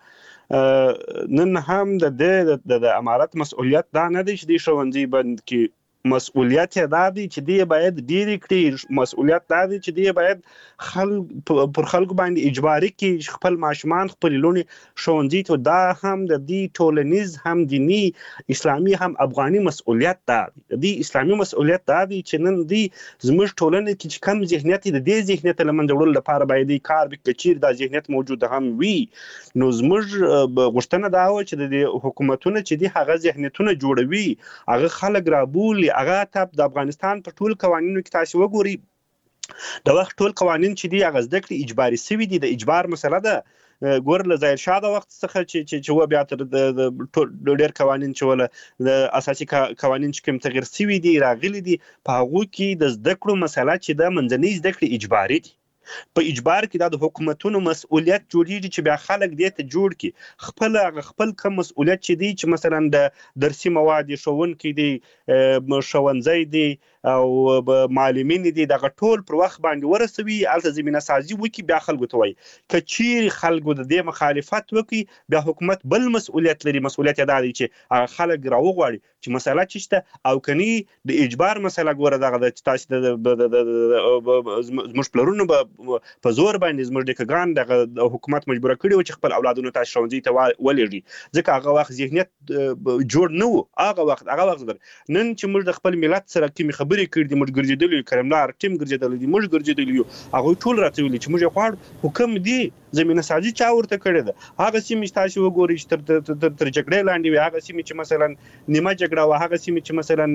نن هم د امارت مسؤلیت دا نه دی چې د ښوونځي بند کې مسؤلیت دا دی چې دی باید ډیری کړي مسؤلیت دا دی چې دی باید پر خلکو باندې اجباري کې خپل ماشومان خپل لونی ښوونځي ته دا هم د دې ټولنیز هم دینی اسلامي هم افغاني مسؤلیت دا دی د دې اسلامي مسؤلیت دا دی چې نن دی زموږ ټولنه کې چې کم ذهنیت د دې ذهنیت لمنځه وړل لپاره باید کار وکړي دا ذهنیت موجود هم وي نو زموږ غوښتنه دا و چې د حکومتونو چې دی هغه ذهنیتونه جوړوي هغه خلک رابولي هغه ته د افغانستان په ټول قوانینو کې تاسو وګورئ د وخت ټول قوانین چې دی هغه زده کړې اجباري سوي دي د اجبار مسله ده ګور له ظاهر شاه د وخت څخه چې و بیا تر د ډېر قوانین چې ول د اساسي قوانین چې کوم تغیر سوي دي راغلي دي په هغه کې د زده کړو مسله چې د منځنۍ زده کړې اجباري دي په اجبار کې د حکومتونو مسؤلیت جوړیږي چې بیا خلک دې ته جوړ کړي خپل کوم مسؤلیت چې دی چې مثلا د درسي مواد ښوونکي دي ښوونځي دي او معلمین دي دغه ټول پر وخت باندې ورسوي الته زمينه سازي وکي بیا خلکو ته وایي کچیر خلکو د دې مخالفت وکي بیا حکومت بل مسؤلیت لري مسؤلیت دا دی چې خلک راوغواړي چې مسله چشته او کني د اجبار مسله ګوره دغه د تاسو د زموږ پلرونو په زور باندې زموږ د کګان د حکومت مجبور کړي و چې خپل اولادونو ته ښوونځي ته ولېږي ځکه هغه وخت ذهنیت جوړ نه و هغه وخت نن چې موږ د خپل ملت سره کومې خبرې کړې دي موږ ګرځېدلي کرملار ټیم ګرځېدلی دي موږ ګرځېدلي یو هغوی ټول راته ویلي چې موږ یې غواړو حکم دی زمینه سازي چا ورته کړې ده هغه سیمې چې تاسو وګورئ چې تر جګړې لاندې وي هغه سیمې چې مثلا نیمه جګړه وه هغه سیمې چې مثلا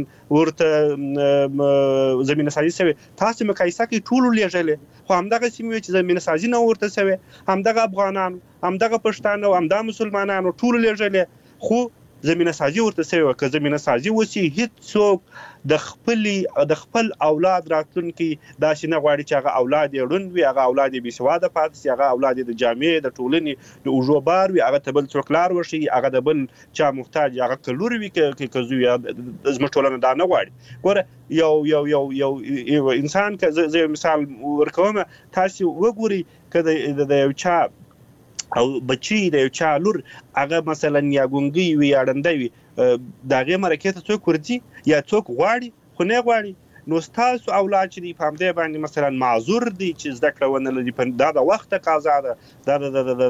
ورته زمینه سازي سوې تاسو مقایسه کوئ ټولو لېږلې خو همدغه سیمې چې زمینه سازي نه ورته سوې همدغه افغانان همدغه پښتانه همدغه مسلمانانو ټولو لېږلې خو زمینه سازي ورته سوې که زمینه سازي وسي هیڅوک د خپل اولاد راتلونکي داسې نه غواړي چې هغه اولاد یې ړوند وي هغه اولاد یې بېسواده پاتې سي هغه اولاد یې د جامې د ټولنې د اوږو بار وي هغه ته بل څوک لار وښیي هغه د بل چا محتاج هغه که لور وي که زوی زموږ ټولنه دا نه غواړي ګوره یو انسان که زه یو مثال ورکوم تاسې وګورئ که د یو چا او بچی د یو چا لور هغه مثلا یا ګونګی وي یا ړنده وي د هغې مرکې ته څوک ورځي یا څوک غواړي خو نه غواړي نو ستاسو اولاد چې دی په همدې باندې مثلا معذور دي چې زده کړه ونه لري دا د وخت تقاضا ده دا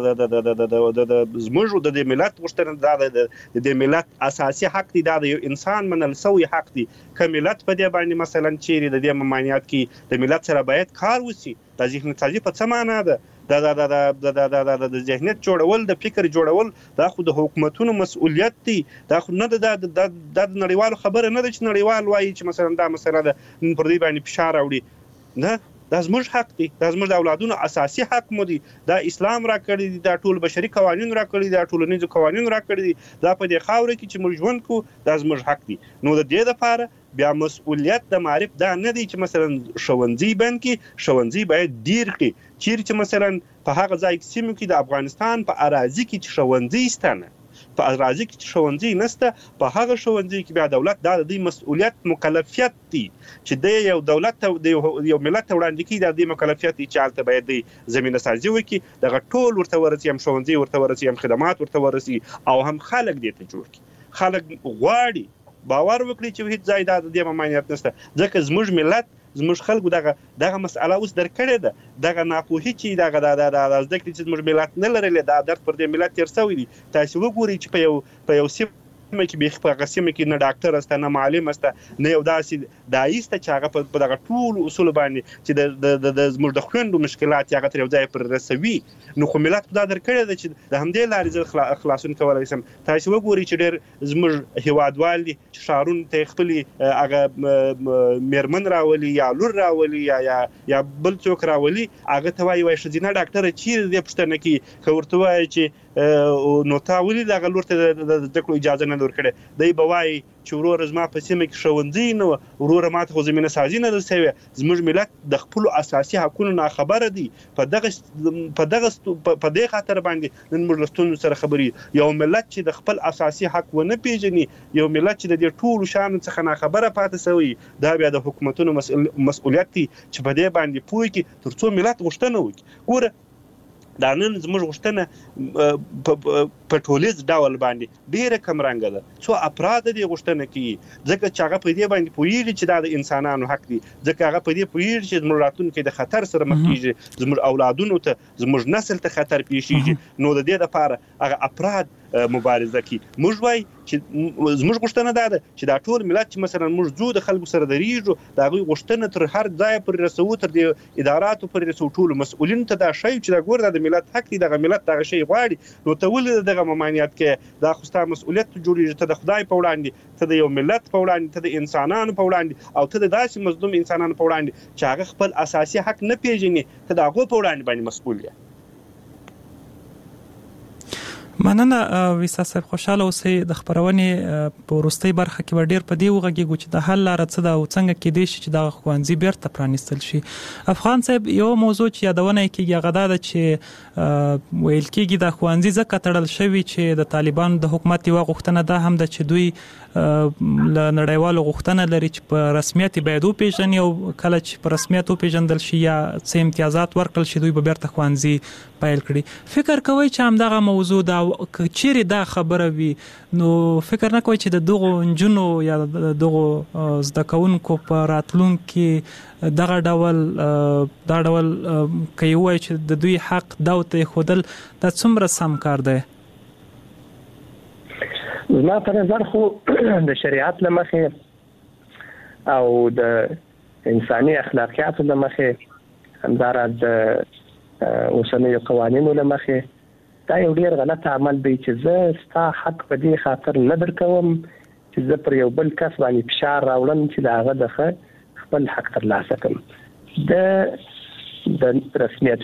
د زموږ د ملت غوښتنه ده د دې ملت اساسي حق دی دا د یو انسان منل سوی حق دی که ملت په دې باندې مثلا چیرې د دې ممانعت کې د ملت سره باید کار وشي د ذهن سازي په څه معنا ده د ذهنیت جوړول د فکر جوړول دا خو د حکومتونو مسؤلیت دی دا خو نه د نړیوالو خبره نه ده چې نړیوال وایي چې مثلا دا مسله ده پر دې باندې فشار راوړي نه دا زموږ حق دی دا زموږ د اولادونو اساسي حق مو دی دا اسلام را کړی دی دا ټول بشري قوانین را کړی دی دا ټولنیز قوانین را کړی دي دا په دې خاوره کې چې موږ ژوند کوو دا زموږ حق دی نو د دې لپاره بیا مسؤلیت د معرف دا نه دی چې مثلا ښوونځي بند کې ښوونځي باید ډیر کړي چیرې چې مثلا په هغه ځای سیمو کې د افغانستان په اراضي کې چې ښوونځي شته نه په اراضي کې چې ښوونځي نشته په هغه ښوونځي کې بیا دولت دا د دې مسؤلیت مکلفیت دی چې د یو دولت د یو ملت وړاندې کوي د دې مکلفیت دی چې هلته باید د زمینه سازي وکړي دغه ټول ورته ورسي هم ښوونځي ورته ورسي هم خدمات ورته ورسي او هم خلک دې ته جوړ کړي خلک غواړي باور وکړي چې هیڅ ځای د دې ممانعت نشته ځکه زموږ ملت زموږ خلکو دغه مسأله اوس درک کړې ده دغه ناپوهي چې دغه د زده کړې چې زموږ ملت نه لرلې دا درد پر دې ملت تېر سوی دی تاسو وګورئ چې په یو سیمه کې بیخي په هغه سیمه کې نه ډاکټر شته نه معلم شته نه یو داسې داعي شته چې هغه په دغه ټولو اصولو باندې چې د زموږ د خویندو مشکلات هغه تر یو ځای پر رسوي نو خو ملت دا درک کړی ده چې د همدې لارې زه خلاصون کولی شم تاسو وګورئ چې ډېر زموږ هیوادوال دي چې ښارونو ته خپلې هغه میرمن راولي یا لور راولي یا بل څوک راولي هغه ته وایي ښځینه ډاکټره چیرې دې پوښتنه کوي که ورته وایي چې نو تا ولې دغه لور ته د زده کړو اجازه نه درکړې دی به وایي چې وروره زما په سیمه کې ښوونځي نه وه وروره ما ته خو زمینه سازي نه ده سوې زموږ ملت د خپلو اساسي حقونو ناخبره دي په دې خاطر باندې نن موږ له ستونزو سره خبرې یو ملت چې د خپل اساسي حق ونه پیژني یو ملت چې د دې ټولو شیانو څخه ناخبره پاتې سوی دا بیا د حکومتونو مسؤلیت دی چې په دې باندې پوه کړي تر څو ملت غوښتنه وکړي ګوره دا نن زموږ غوښتنه په ټولیز ډول باندې ډیره کم رنګه ده. څو افراد دې غوښتنه کوي ځکه چې هغه په دې باندې پوهیږي چې دا د انسانانو حق دی، ځکه هغه په دې پوهیږي چې زموږ راتلونکي د خطر سره مخ کیږي، زموږ اولادونو ته زموږ نسل ته خطر پیښیږي. نو د دې لپاره هغه افراد مبارزه کوي. موږ وایي چې زموږ غوښتنه دا ده چې دا ټول ملت چې مثلا موږ ځو د خلکو سره درېږو، د هغوی غوښتنه تر هر ځایه پورې رسوو، تر دې اداراتو پورې رسوو، ټولو مسؤلینو ته دا ښیو چې دا ګوره دا د ملت حق دی، دغه ملت دغه شی غواړي. نو ته ولې دغه ممانعت کوې؟ دا خو ستا مسؤلیت جوړېږي، ته د خدای په وړاندې، ته د یو ملت په وړاندې، ته د انسانانو په وړاندې، او ته د داسې مظلوم انسانانو په وړاندې چې هغه خپل اساسي حق نه پیژني، ته د هغو په وړاندې باندې مسؤل یې. مننه ویسا صاحب، خوشاله اوسئ. د خبرونې په وروستۍ برخه کې ډېر په دې وغږیږو چې د حل لاره څه ده او څنګه کېدای شي چې دغه ښوونځي بیرته پرانیستل شي. افغان صاحب، یو موضوع چې یادونه یې کېږي هغه دا ده چې ویل کېږي د ښوونځي ځکه تړل شوي چې د طالبانو د حکومت یوه غوښتنه ده هم ده چې دوی له نړیوالو غوښتنه لري چې په رسمیت باید وپېژني، او کله چې په رسمیت وپېژندل شي یا څه امتیازات ورکړل شي دوی به بیرته ښوونځي پیل کړي. فکر کوئ چې همدغه موضوع ده که چیرې دا خبره وي نو فکر نه کوئ چې د دغو نجونو یا د دغو زده کوونکو په راتلونکي دغه ډول که یې ووایي چې د دوی حق دا ورته ایښودل دا څومره سم کار دی؟ زما په نظر خو د شریعت له مخې او د انساني اخلاقیاتو له مخې، همداراز د اوسنیو قوانینو له مخې، دا یو ډیر غلط عمل دی چې زه ستا حق په دې خاطر نه درکوم چې زه پر یو بل کس باندې فشار راوړم چې د هغه د خپل حق ترلاسه کړم. د رسمیت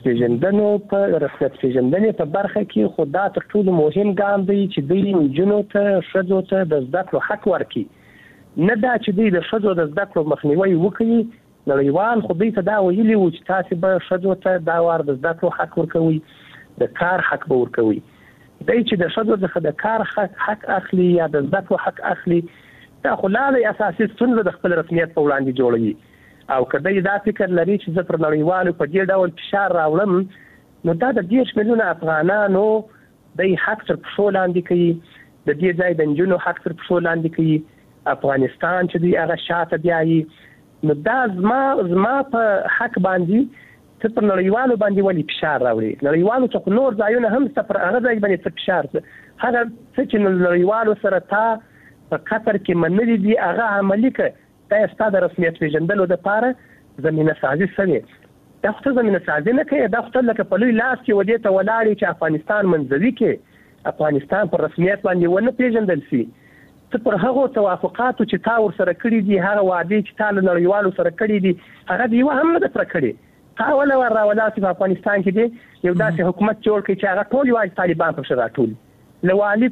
پیژندنې په برخه کې خو دا تر ټولو مهم ګام دی چې دوی نجونو ته، ښځو ته د زده کړو حق ورکړي، نه دا چې دوی د ښځو د زده کړو مخنیوی وکړي. نړیوال خو دوی ته دا ویلي وو چې تاسې به ښځو ته دا وار د زده کړو حق ورکوي، د کار حق به ورکوي. دی چې د ښځو څخه د کار حق اخلي یا د زده کړو حق اخلي، دا خو لا د اساسي ستونزه د خپل رسمیت په وړاندې جوړوي. او که دی دا فکر لري چې زه پر نړیوالو په دې ډول فشار راوړم، نو دا د 10 میلیونه افغانانو دی حق تر پښو لاندې کوي، د دې ځای د نجونو حق تر پښو لاندې کوي. افغانستان چې دوی هغه شاته بیایي، نو دا زما په حق باندې ته پر نړیوالو باندې ولې فشار راوړي؟ نړیوالو څخه نور ځایونه هم ته پر هغه ځای باندې څه فشار څه هغه څه چې نړیوالو سره تا په قطر کې منلي دي هغه عملي کړه. دا ستا د رسمیت پیژندلو دپاره زمینه سازي شوې. دا خو ته زمینه سازي نه کوې، دا خو ته لکه په لوی لاس کې ودې ته ولاړې چې افغانستان منځوي کې افغانستان پر رسمیت باندې ونه پیژندل شي. ته پر هغو توافقاتو چې تا ورسره کړي دي، هغه وعدې چې تا له نړیوالو سره کړي دي، هغه د یوه هم نه ده پوره کړې. تا ولا ور راولاسي په افغانستان کې دی یو داسې حکومت جوړ کړي چې هغه ټول یوازې طالبان پکښې راټول، له والي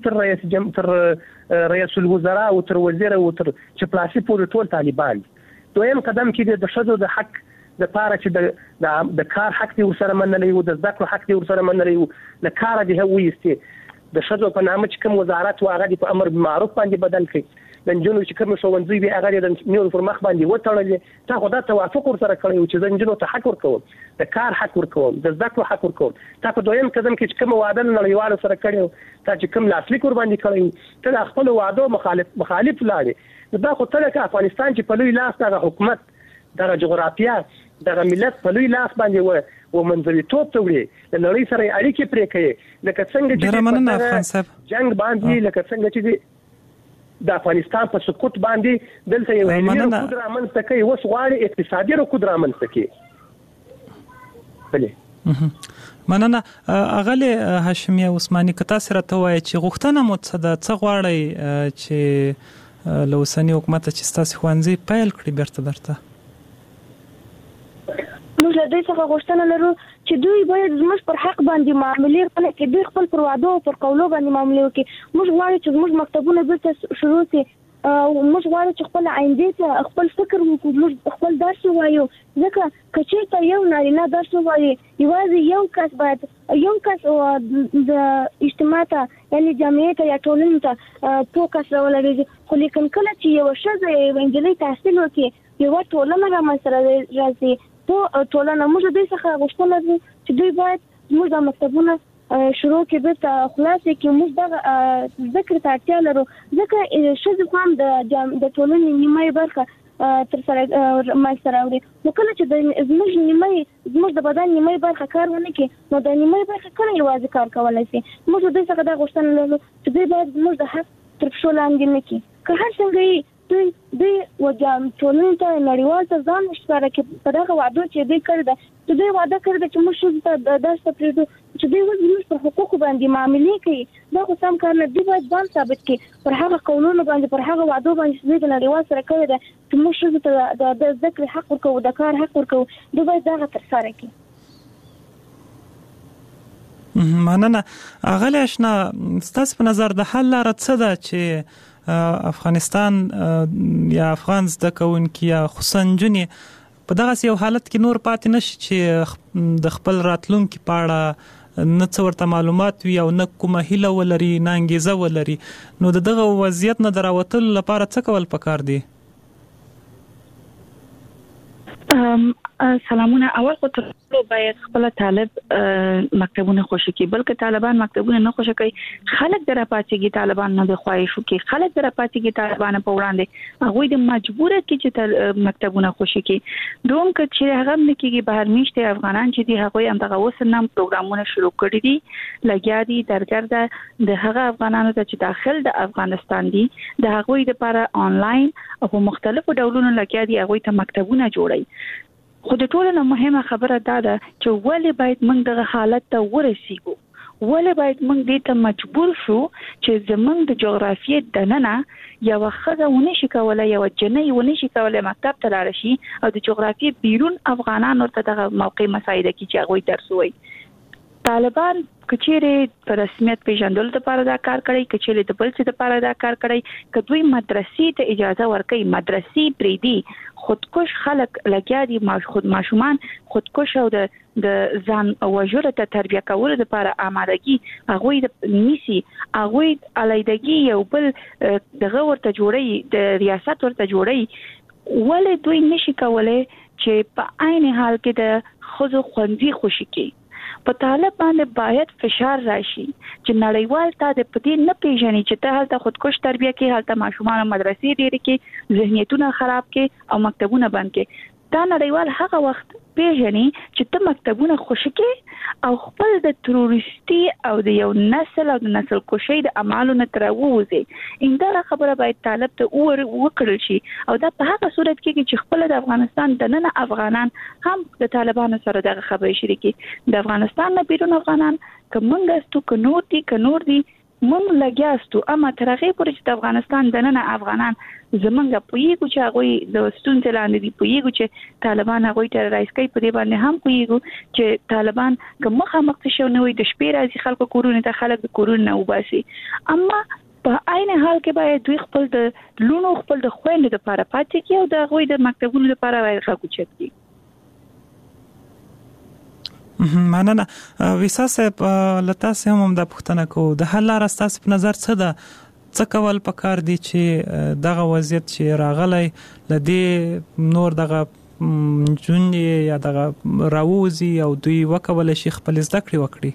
تر رئیس الوزرا او تر وزیر او تر چپلاسي پورې ټول طالبان. دویم قدم کې د ښځو د حق دپاره چې د کار حق دې ورسره منلی وو، د زده کړو حق دې ورسره منلی وو، له کاره دې وویستې. د ښځو په نامه چې کوم وزارت و هغه دې په امر بالمعروف باندې بدل کړي. د نجونو چې کوم ښوونځي وي هغه د نورو پر مخ باندې وتړلې. تا خو دا توافق ورسره کړی و چې زه نجونو ته حق ورکوم، د کار حق ورکوم، د زده کړو حق ورکوم. تا په دویم قدم کې چې کوم وعده له نړیوالو سره کړی و، تا چې کوم لاسلیک ورباندې کړی و، ته د خپلو وعدو مخالف لاړې. نو دا خو ته لکه افغانستان چې په لوی لاس دغه حکومت، دغه جغرافیه، دغه ملت په لوی لاس باندې ومنځویتوب ته وړې، د نړۍ سره یې اړیکې پرې کوې، لکه څنګه چې جنګ باندې، لکه څنګه چې د افغانستان په سقوط باندې دلته یو علمي رکود رامنځته کوي، اوس غواړي اقتصادي رکود رامنځته کړي. مننه. اغلی هاشمي عثماني، که تاسو راته وایئ چې غوښتنه مو څه ده، څه غواړئ چې له اوسني حکومت چې ستاسو ښوونځي پیل کړي بیرته درته؟ موږ له دوی څخه غوښتنه لرو چې دوی باید زموږ پر حق باندې معاملې وکړي، چې دوی خپل پر وعدو او پر قولو باندې معاملې وکړي. موږ غواړو چې زموږ مکتبونه بیرته شروع شي، موږ غواړو چې خپل آینده ته خپل فکر وکړو، موږ خپل درس ووایو. ځکه که چېرته یو نارینه درس ووایي، یوازې یو کس باید یو کس د اجتماع ته یعنې جامعې ته یا ټولنې ته پوه کس راولګېږي. خو لیکن کله چې یوه ښځه یوه نجلۍ تحصیل وکړي، یوه ټولنه رامنځته راځي. ټولنه موږ دوی څخه غوښتنه لرو چې دوی باید زموږ د مکتبونه شروع کې به خلاصې کې موږ د ذکر ته اړتیا لرو ځکه ښځې هم د ټولنې نیمه برخه تر سره مې سره وړي نو کله چې زموږ د بدن نیمه برخه کار ونه کړي نو د نیمه برخه کله یوازې کار کولای شي موږ د څه د غوښتنه لرو چې دوی باید زموږ د حق تر پښو لاندې نه کړي که هر څنګه دوی وجام ټولنې ته نړیوال ته ځان ښکاره کړي په دغه وعده چې دوی کړی ده چې دوی وعده کړی ده چې موږ ښځو ته داسې پرېږدو چې دوی زموږ پر حقوقو باندې معاملې کوي دا خو سم کار نه دوی باید ځان ثابت کړي پر هغه قولونو باندې پر هغه وعدو باندې چې دوی د نړیوال سره کړی ده چې موږ ښځو ته د زده کړې حق ورکوو د کار حق ورکوو دوی باید دغه ترسره کړي. مننه. اغلی اشنا ستاسو په نظر د حل لاره څه ده چې افغانستان یا افغان زده کوونکي یا خصوصا نجونې په دغه یو حالت کې نور پاتې نشي چې د خپل راتلونکي په اړه نه څه ورته معلومات وي او نه کومه هیله ولري نه انګیزه ولري نو دغه وضعیت نه دراوتل لپاره څه کول پکار دي؟ سلامونه. اول خو تر ټولو باید خپل طالب مکتبونه خوشي کړي بلکې طالبان مکتبونه نه خوشي کوي خلک در پاتېږي طالبان نه د خواهشو کې خلک در پاتېږي طالبان په وړاندې هغه د مجبوره کې چې مکتبونه خوشي کړي دوم چې هغه نه کېږي بهر میشته افغانان چې دی هغه هم دغه وسنام پروګرامونه شروع کړي دي لګیا دي درګرده د هغه افغانانو ته چې داخل د افغانستان دي د هغه لپاره آنلاین او په مختلفو ډولونو لګیا دي هغه ته مکتبونه جوړي خو د ټولو نه مهمه خبره دا ده چې ولې باید موږ دغه حالت ته ورسیږو ولې باید موږ دې ته مجبور شو چې زموږ د جغرافیې دننه یو ښځه ونشي کولای یو جنۍ ونشي کولای مکتب ته لاړ شي او د جغرافیې بیرون افغانان ورته دغه موقع مساعده کوي چې هغه درس وایي طالبان کچېره په رسمیت پیژندل لپاره دا کار کوي کچېره د بل څه لپاره دا کار کوي کدوې مدرسې ته اجازه ورکړي مدرسې پریدي خودکش خلک لګیا دي ماشومان خودکش او د ځان وژلو ته تربیه کول لپاره آمادګي هغه د نیسی هغه علیدګي یو بل دغه ورته جوړي د ریاست ورته جوړي ولې دوی نشي کولای چې په عین حال کې د خزو خوندي خوشي کې په طالب باندې باید فشار راشي چې نړیوال ته د پدې نه پیژني چې ته هلته خودکش تربیه کې هلته ماشومان مدرسې ډېرې کې ذهنیتونه خراب کې او مکتبونه بند کې دا نړیوال هغه وخت پیژني چې ته مکتبونه خوشی کې او خپل د تروریستي او د یو نسل او د نسل کشي د اعمالو نه تر ووځي انده خبره باید طالب ته وکړل شي او دا په هغه صورت کې چې خپل د افغانستان د نن افغانان هم د طالبانو سره دغه خبرې شریکي د افغانستان نه بیرون افغانان کومنګستو کنور دي مونږ لګیاستو اما ترغه پورې چې د افغانستان د نن افغانان زمونږ پویګو چې هغه د ستونزې لاندې دي پویګو چې طالبان هغه ته رئیس کوي په دې باندې هم پویګو چې طالبان کوم مخامخ شو نه وي د شپې راځي خلکو کورونه ته خلک د کورونه نه وباسي اما په عین حال کې باید دوی خپل د لونو خپل د خويندو لپاره پاتې کیو د هغه د مکتبونو لپاره راځي کوچت دي مننه. ویسا صاحب لته هم د پښتنه کو د حل لاره ستاسو په نظر څه ده څه کول پکار دي چې دغه وضعیت چې راغلی لدې نور دغه جون یا دغه راووزي او دوی وکول شي خپل زده کړې وکړي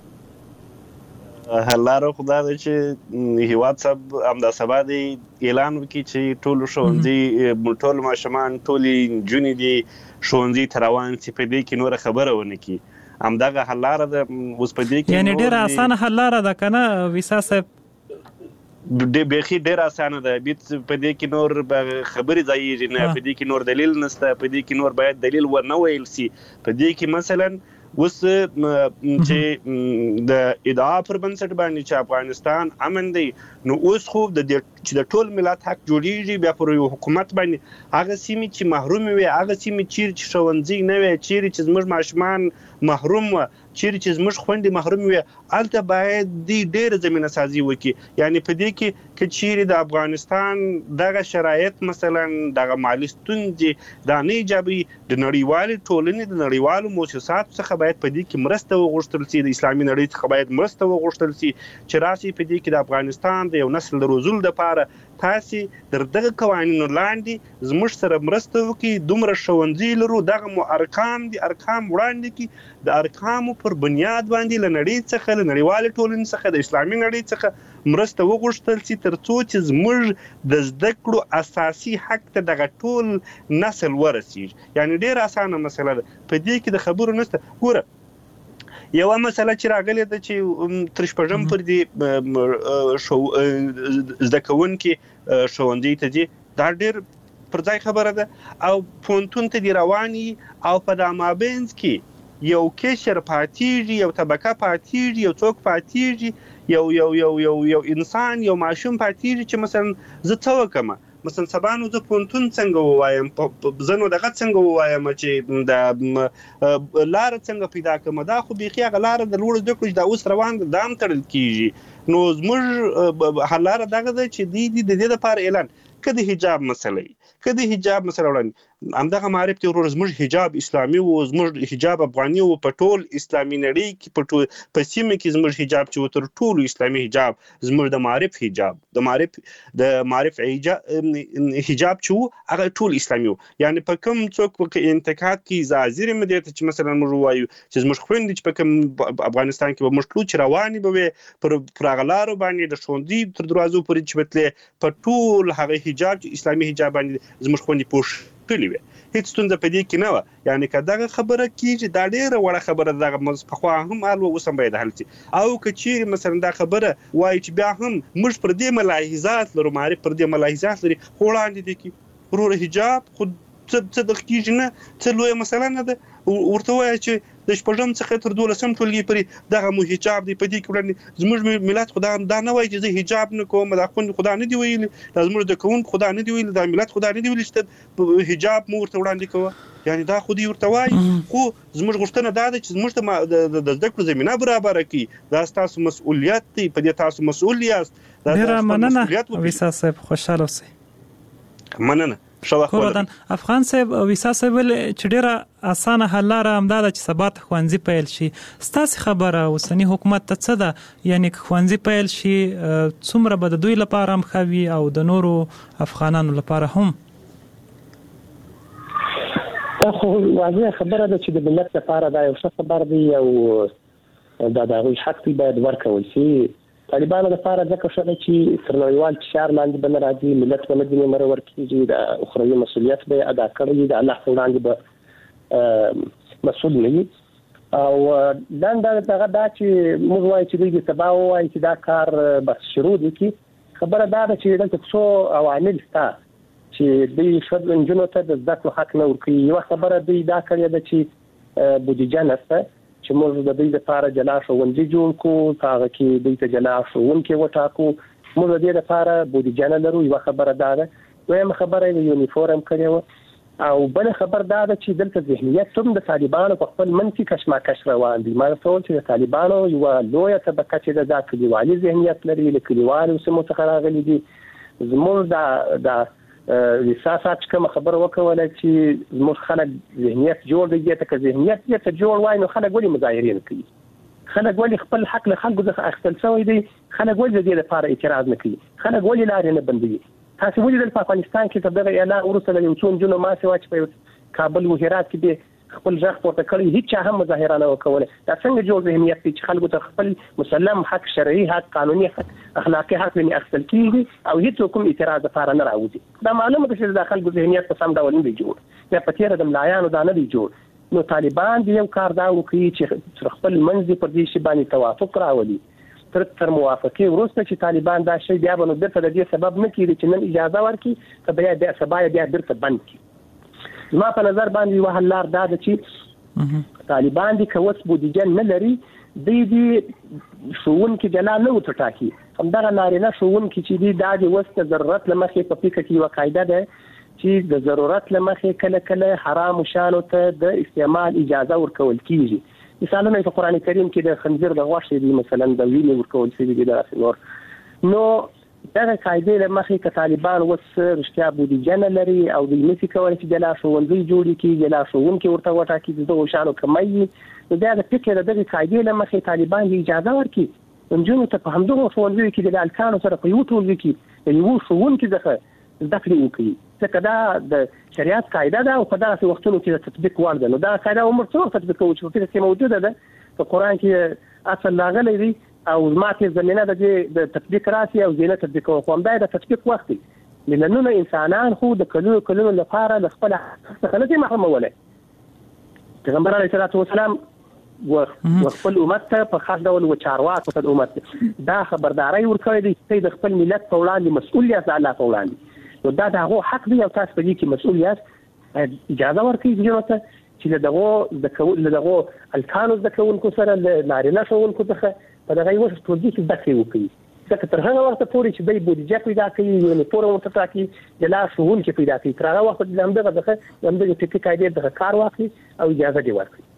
حل لاره خدا ده چې هیواد صاحب امدا سبا دی اعلان وکړي چې ټول ښوونځي ټول ماشومان ټول جونې دي ښوونځي تروان چې په دې کې نور خبره ونه کی همدغه حل لاره ده اوس په دې کې یعنی ډیره اسانه حل لاره ده کنه ویسا صاحب د بخي ډیره اسانه ده بیت په دې کې نور خبرې ځایږي نه په دې کې نور دلیل نشته په دې کې نور باید دلیل ورنه ویل سي په دې کې مثلا اوس چې د ادعا پر بنسټ باندې چې افغانستان امن دی نو اوس خو د چې د ټول ملت حق جوړیږي بیا پر یو حکومت باندې هغه سیمې چې محروم وي هغه سیمې چې ښوونځي نه وي چې زموږ ماشومان محروم و چې زموږ خويندې محروم وي الته باید د ډېر زمينه سازي وکړي یعنی په دې کې چې د افغانستان دغه شرایط مثلا دغه مالی ستونزې د نه ایجابي د نړیوال ټولنې د نړیوالو مؤسسات څخه باید په دې کې مرسته وغوښتل شي د اسلامي نړۍ څخه باید مرسته وغوښتل شي چې راسي په دې کې د افغانستان د یو نسل د روزل لپاره تاسې تر دغه قوانینو لاندې زموږ سره مرسته وکړي، دومره ښوونځي لرو، دغه مو ارقام دي، ارقام وړاندې کړي، د ارقامو پر بنیاد باندې له نړۍ څخه، له نړیوالې ټولنې څخه، د اسلامي نړۍ څخه مرسته وغوښتل شي تر څو چې زموږ د زده کړو اساسي حق ته دغه ټول نسل ورسیږي. یعنې ډېره اسانه مسله ده، په دې کې د خبرو نشته. ګوره یوه مسله چې راغلې ده چې تر شپږم پر دې زده کوونکي ښوونځي ته ځي، دا ډېر پر ځای خبره ده، او پوهنتون ته دې روان وي او په دا مابینځ کې یو کشر پاتېږي، یو طبقه پاتېږي، یو څوک پاتېږي، یو انسان، یو ماشوم پاتېږي چې مثلا زه څه وکړم؟ مثلا سبا نو زه پوهنتون څنګه ووایم، زه نو دغه څنګه ووایم چې د لاره څنګه پیدا کړم؟ دا خو بیخي هغه لاره د لوړو زده کړو چې دا اوس روان ده، دا هم تړل کېږي. نو زموږ حل لاره دغه ده چې دوی د دې لپاره اعلان که د حجاب مسله وي، که د حجاب مسله وړاندې همدغه معرف دی ورور، زموږ حجاب اسلامي و، زموږ حجاب افغاني و، په ټول اسلامي نړۍ کې په سیمه کې زموږ حجاب چې و تر ټولو اسلامي حجاب زموږ د معرف حجاب، د معرف حجاب چې و هغه ټول اسلامي و. یعنې په کوم څوک په انتقاد کې زازیر مې دی چې مثلا موږ وایو چې زموږ خویندې چې په کوم افغانستان کې به موږ تلو چې روانې به وي پر هغه لارو باندې د ښوونځي تر دروازو پورې چې به تلې په ټول هغه حجاب چې اسلامي حجاب باندې زموږ خویندې پوښتلې وي، هیڅ ستونزه په دې کې نه وه. یعنې که دغه خبره کېږي دا ډېره وړه خبره ده، دغه پخوا هم حل و، اوس هم باید حل شي. او که چیرې مثلا دا خبره وایي چې بیا هم موږ پر دې ملاحظات لرو، معرف پر دې ملاحظات لري، خو وړاندې دې کړي وروره حجاب خو څه دغه کېږي نه، څه لویه مسله نه ده. ورته ووایه چې د شپږم څخه تر 12 ټولګي پورې دغه مو حجاب دی، په دې کې وړاندې زموږ ملت خو دا نه وایي چې زه حجاب نه کوم، دا خویندې خو دا نه دي ویلي، دا زموږ زده کوونکي خو دا نه دي ویلي، دا ملت خو دا نه دي ویلي چې حجاب مو ورته وړاندې کوه. یعنې دا خو دوی ورته وایي، خو زموږ غوښتنه دا ده چې زموږ د زده کړو زمینه برابره کړي. دا ستاسو مسؤلیت دی، په دې تاسو مسؤل یاست. ډېره مننه ویسا صاحب، خوشحاله اوسئ. مننه. خودن افغان صاحب ویسا صاحب چې ډیره اسانه حل لاره همدا ده چې سبا ته ښوونځي پیل شي. ستاسو خبره اوسنی حکومت ته څه ده؟ یعنی که ښوونځي پیل شي څومره به د دوی لپاره هم ښه وي او د نورو افغانانو لپاره هم؟ خو واضح خبره ده چې د ملت لپاره دا یو ښه خبر دی او دا د هغوی حق دی باید ورکول شي. طالبانو لپاره ځکه ښه ده چې تر نړیوال فشار لاندې به نه راځي، ملت به نه ځینې مرور کېږي، د اخروي مسؤلیت به یې ادا کړی، د الله په وړاندې به مسؤول نه وي. او دنده دغه دا چې موږ وایو چې دوی د سبا ووایي چې دا کار بس شروع دي کړي. خبره دا ده چې دلته څو عوامل شته چې دوی ښځو نجونو ته د زده کړو حق نه ورکوي. یوه خبره دوی دا کړې ده چې بودیجه نشته، چې موږ د دوی لپاره جلا ښوونځي جوړ کړو، په هغه کې دوی ته جلا ښوونکي وټاکو، موږ د دې لپاره بودیجه نه لرو. یوه خبره دا ده. دویمه خبره یې یونیفورم کړې وه، او بله خبر دا ده چې دلته ذهنیت هم د طالبانو په خپل منفي کشمکش روان دي. ما ورته وویل چې د طالبانو یوه لویه طبقه چې ده دا کلیوالي ذهنیت لري، له کلیوالو سیمو څخه راغلي دي. زموږ د ویسا صاحب چې کومه خبره وکوله چې زموږ خلک ذهنیت جوړ دی، دې ته که ذهنیت دې ته جوړ وای نو خلک ولې مظاهرې نه کوي؟ خلک ولې خپل حق له خلکو څخه اخیستل شوی دی؟ خلک ولې د دې لپاره اعتراض نه کوي؟ خلک ولې لارې نه بندوي؟ تاسو ولې په افغانستان کې تر دغه اعلان وروسته د یو څو نجونو ماسې وه چې په کابل و هرات کې دې خپل غږ پورته کړی، هیڅ چا هم مظاهره نه وکوله. دا څنګه جوړ ذهنیت دی چې خلکو ته خپل مسلم حق، شرعي حق، قانوني حق، اخلاقي حق ونې اخیستل کېږي او هیڅ کوم اعتراض لپاره نه راوځي؟ دا معلومه ده چې د خلکو ذهنیت په سم ډول نه دی جوړ، یا په تېره د ملایانو دا نه دی جوړ. نو طالبان د یو کار دا وکړي چې خپل منځ پر دې شي باندې توافق راولي. تر موافقې وروسته چې طالبان دا شی بیا به نو بیرته د دې سبب نه کېږي چې نن اجازه ورکړي که بیا سبا یې بیا بیرته بند کړي. زما په نظر باندې یوه حل لار دا ده چې طالبان دي که اوس بودیجه نه لري، دوی دې ښوونکي جلا نه ورته ټاکي. همدغه نارینه ښوونکي چې دي دا د اوس د ضرورت له مخې په فکر کې یوه قاعده ده چې د ضرورت له مخې کله کله حرامو شیانو ته د استعمال اجازه ورکول کېږي. مثالونه په قرآن کریم کې د خنزیر د غوښې دي، مثلا د وینې ورکول شوي دي، داسې نور. نو دغه قاعدې له مخې که طالبان اوس رښتیا بودیجه نه لري او دوی نشي کولی چې جلا ښوونځي جوړ کړي، جلا ښوونکي ورته وټاکي، د دغو شیانو کمی وي، نو بیا د فکر د دغې قاعدې له مخې طالبان اجازه ورکړي نجونو ته په همدغو ښوونځیو کې د هلکانو سره په یو ټولګي کې یو ښوونکي څخه زده کړې وکړي، ځکه دا د شریعت قاعده ده او په دغسې وختونو کې د تطبیق وړ ده. نو دا قاعده عمر څو وخت تطبیق کوو چې په فقه کې موجوده ده، په قرآن کې اصل راغلی دی او زما کې زمینه د دې د تطبیق راسي او زه نه تطبیق کوم. خو همدا د تطبیق وخت دی. میلیونونه انسانان خو د کلونو لپاره د خپل حق څخه نه دي محرومولی. پیغمبر علیه الصلاة والسلام خپل امت ته په خاص ډول چارواکو ته امت دا خبرداری ورکړی دی چې د خپل ملت په وړاندې مسؤل یاست د الله په وړاندې. نو دا د هغو حق دی او تاسو په دې کې مسؤل یاست. اجازه ورکړئ ځینو ته چې له دغو الکانو زده کوونکو سره له نارینه ښوونکو څخه په دغه یوه ټولګي کې زده کړې وکړي، ځکه تر هغه وخته پورې چې دوی بودیجه پیدا کوي، یونیفورم ورته ټاکي، د لا ښوونکي پیدا کوي، تر هغه وخته د همدغه فقهي قاعدې دغه کار واخلي او اجازه دې ورکړي.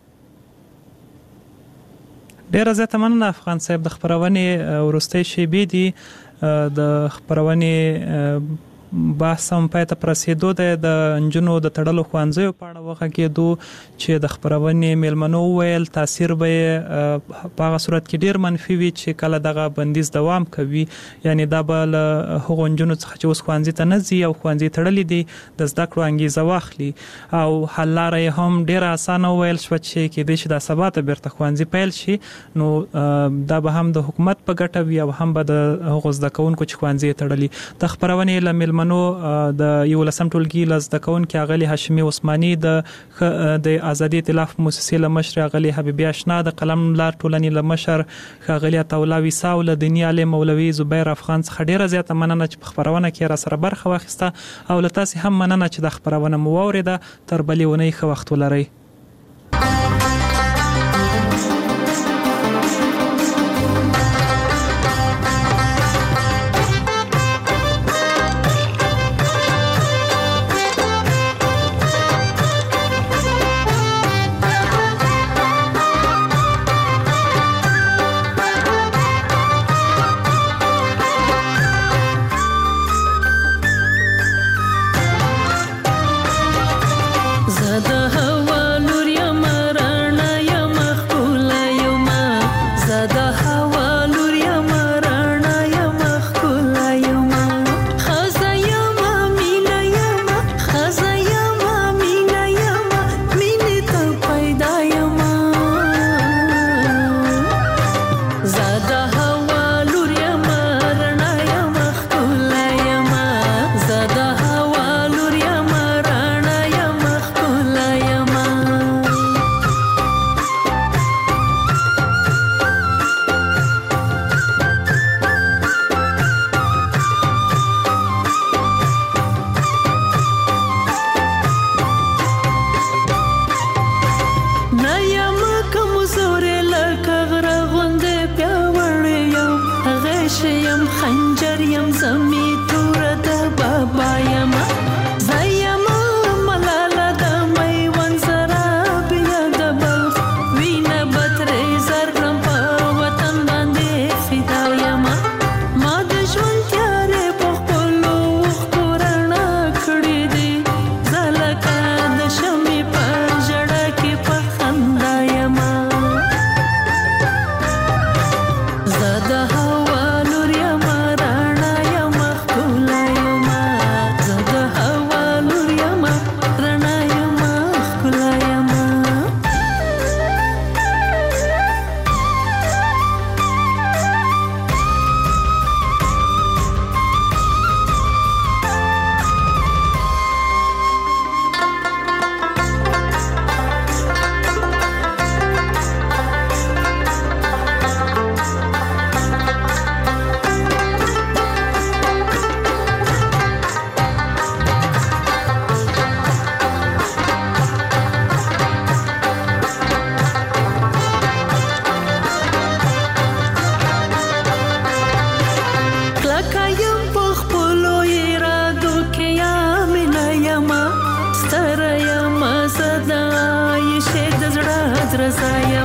ډیره زیاته مننه افغان صاحب. د خبرونې وروستۍ شیبې دي د خبرونې بحث هم پای ته رسیدو دی. د نجونو د تړلو ښوونځیو په اړه وغږېدو چې د خبرونې میلمنو وویل تاثیر به یې په هغه صورت کې ډیر منفي وي چې کله دغه بندیز دوام کوي، یعنی دا به له هغو نجونو څخه چې اوس ښوونځي ته نه ځي او ښوونځي تړلي دي د زده کړو انګیزه واخلي. او حل لاره یې هم ډیره اسانه وویل شوه چې کېدای شي دا سبا ته بیرته ښوونځي پیل شي. نو دا به هم د حکومت په ګټه وي او هم به د هغو زده کوونکو چې ښوونځي یې تړلي. د خبرونې له منو د 11 ټولګي له زده کوونکي اغلي هاشمي عثماني د آزادي ائتلاف مؤسسې له مشر اغلي حبیبي آشنا، د قلم لار ټولنې له مشر اغلي عطاالله ویساو، له دیني عالم مولوي زبیر افغان څخه ډیره زیاته مننه چې په خبرونه کې را سره برخه واخیسته، او له تاسو هم مننه چې د خبرونه مو واوریده. تر بلې ونې ښه وخت ولرئ. زړه زړه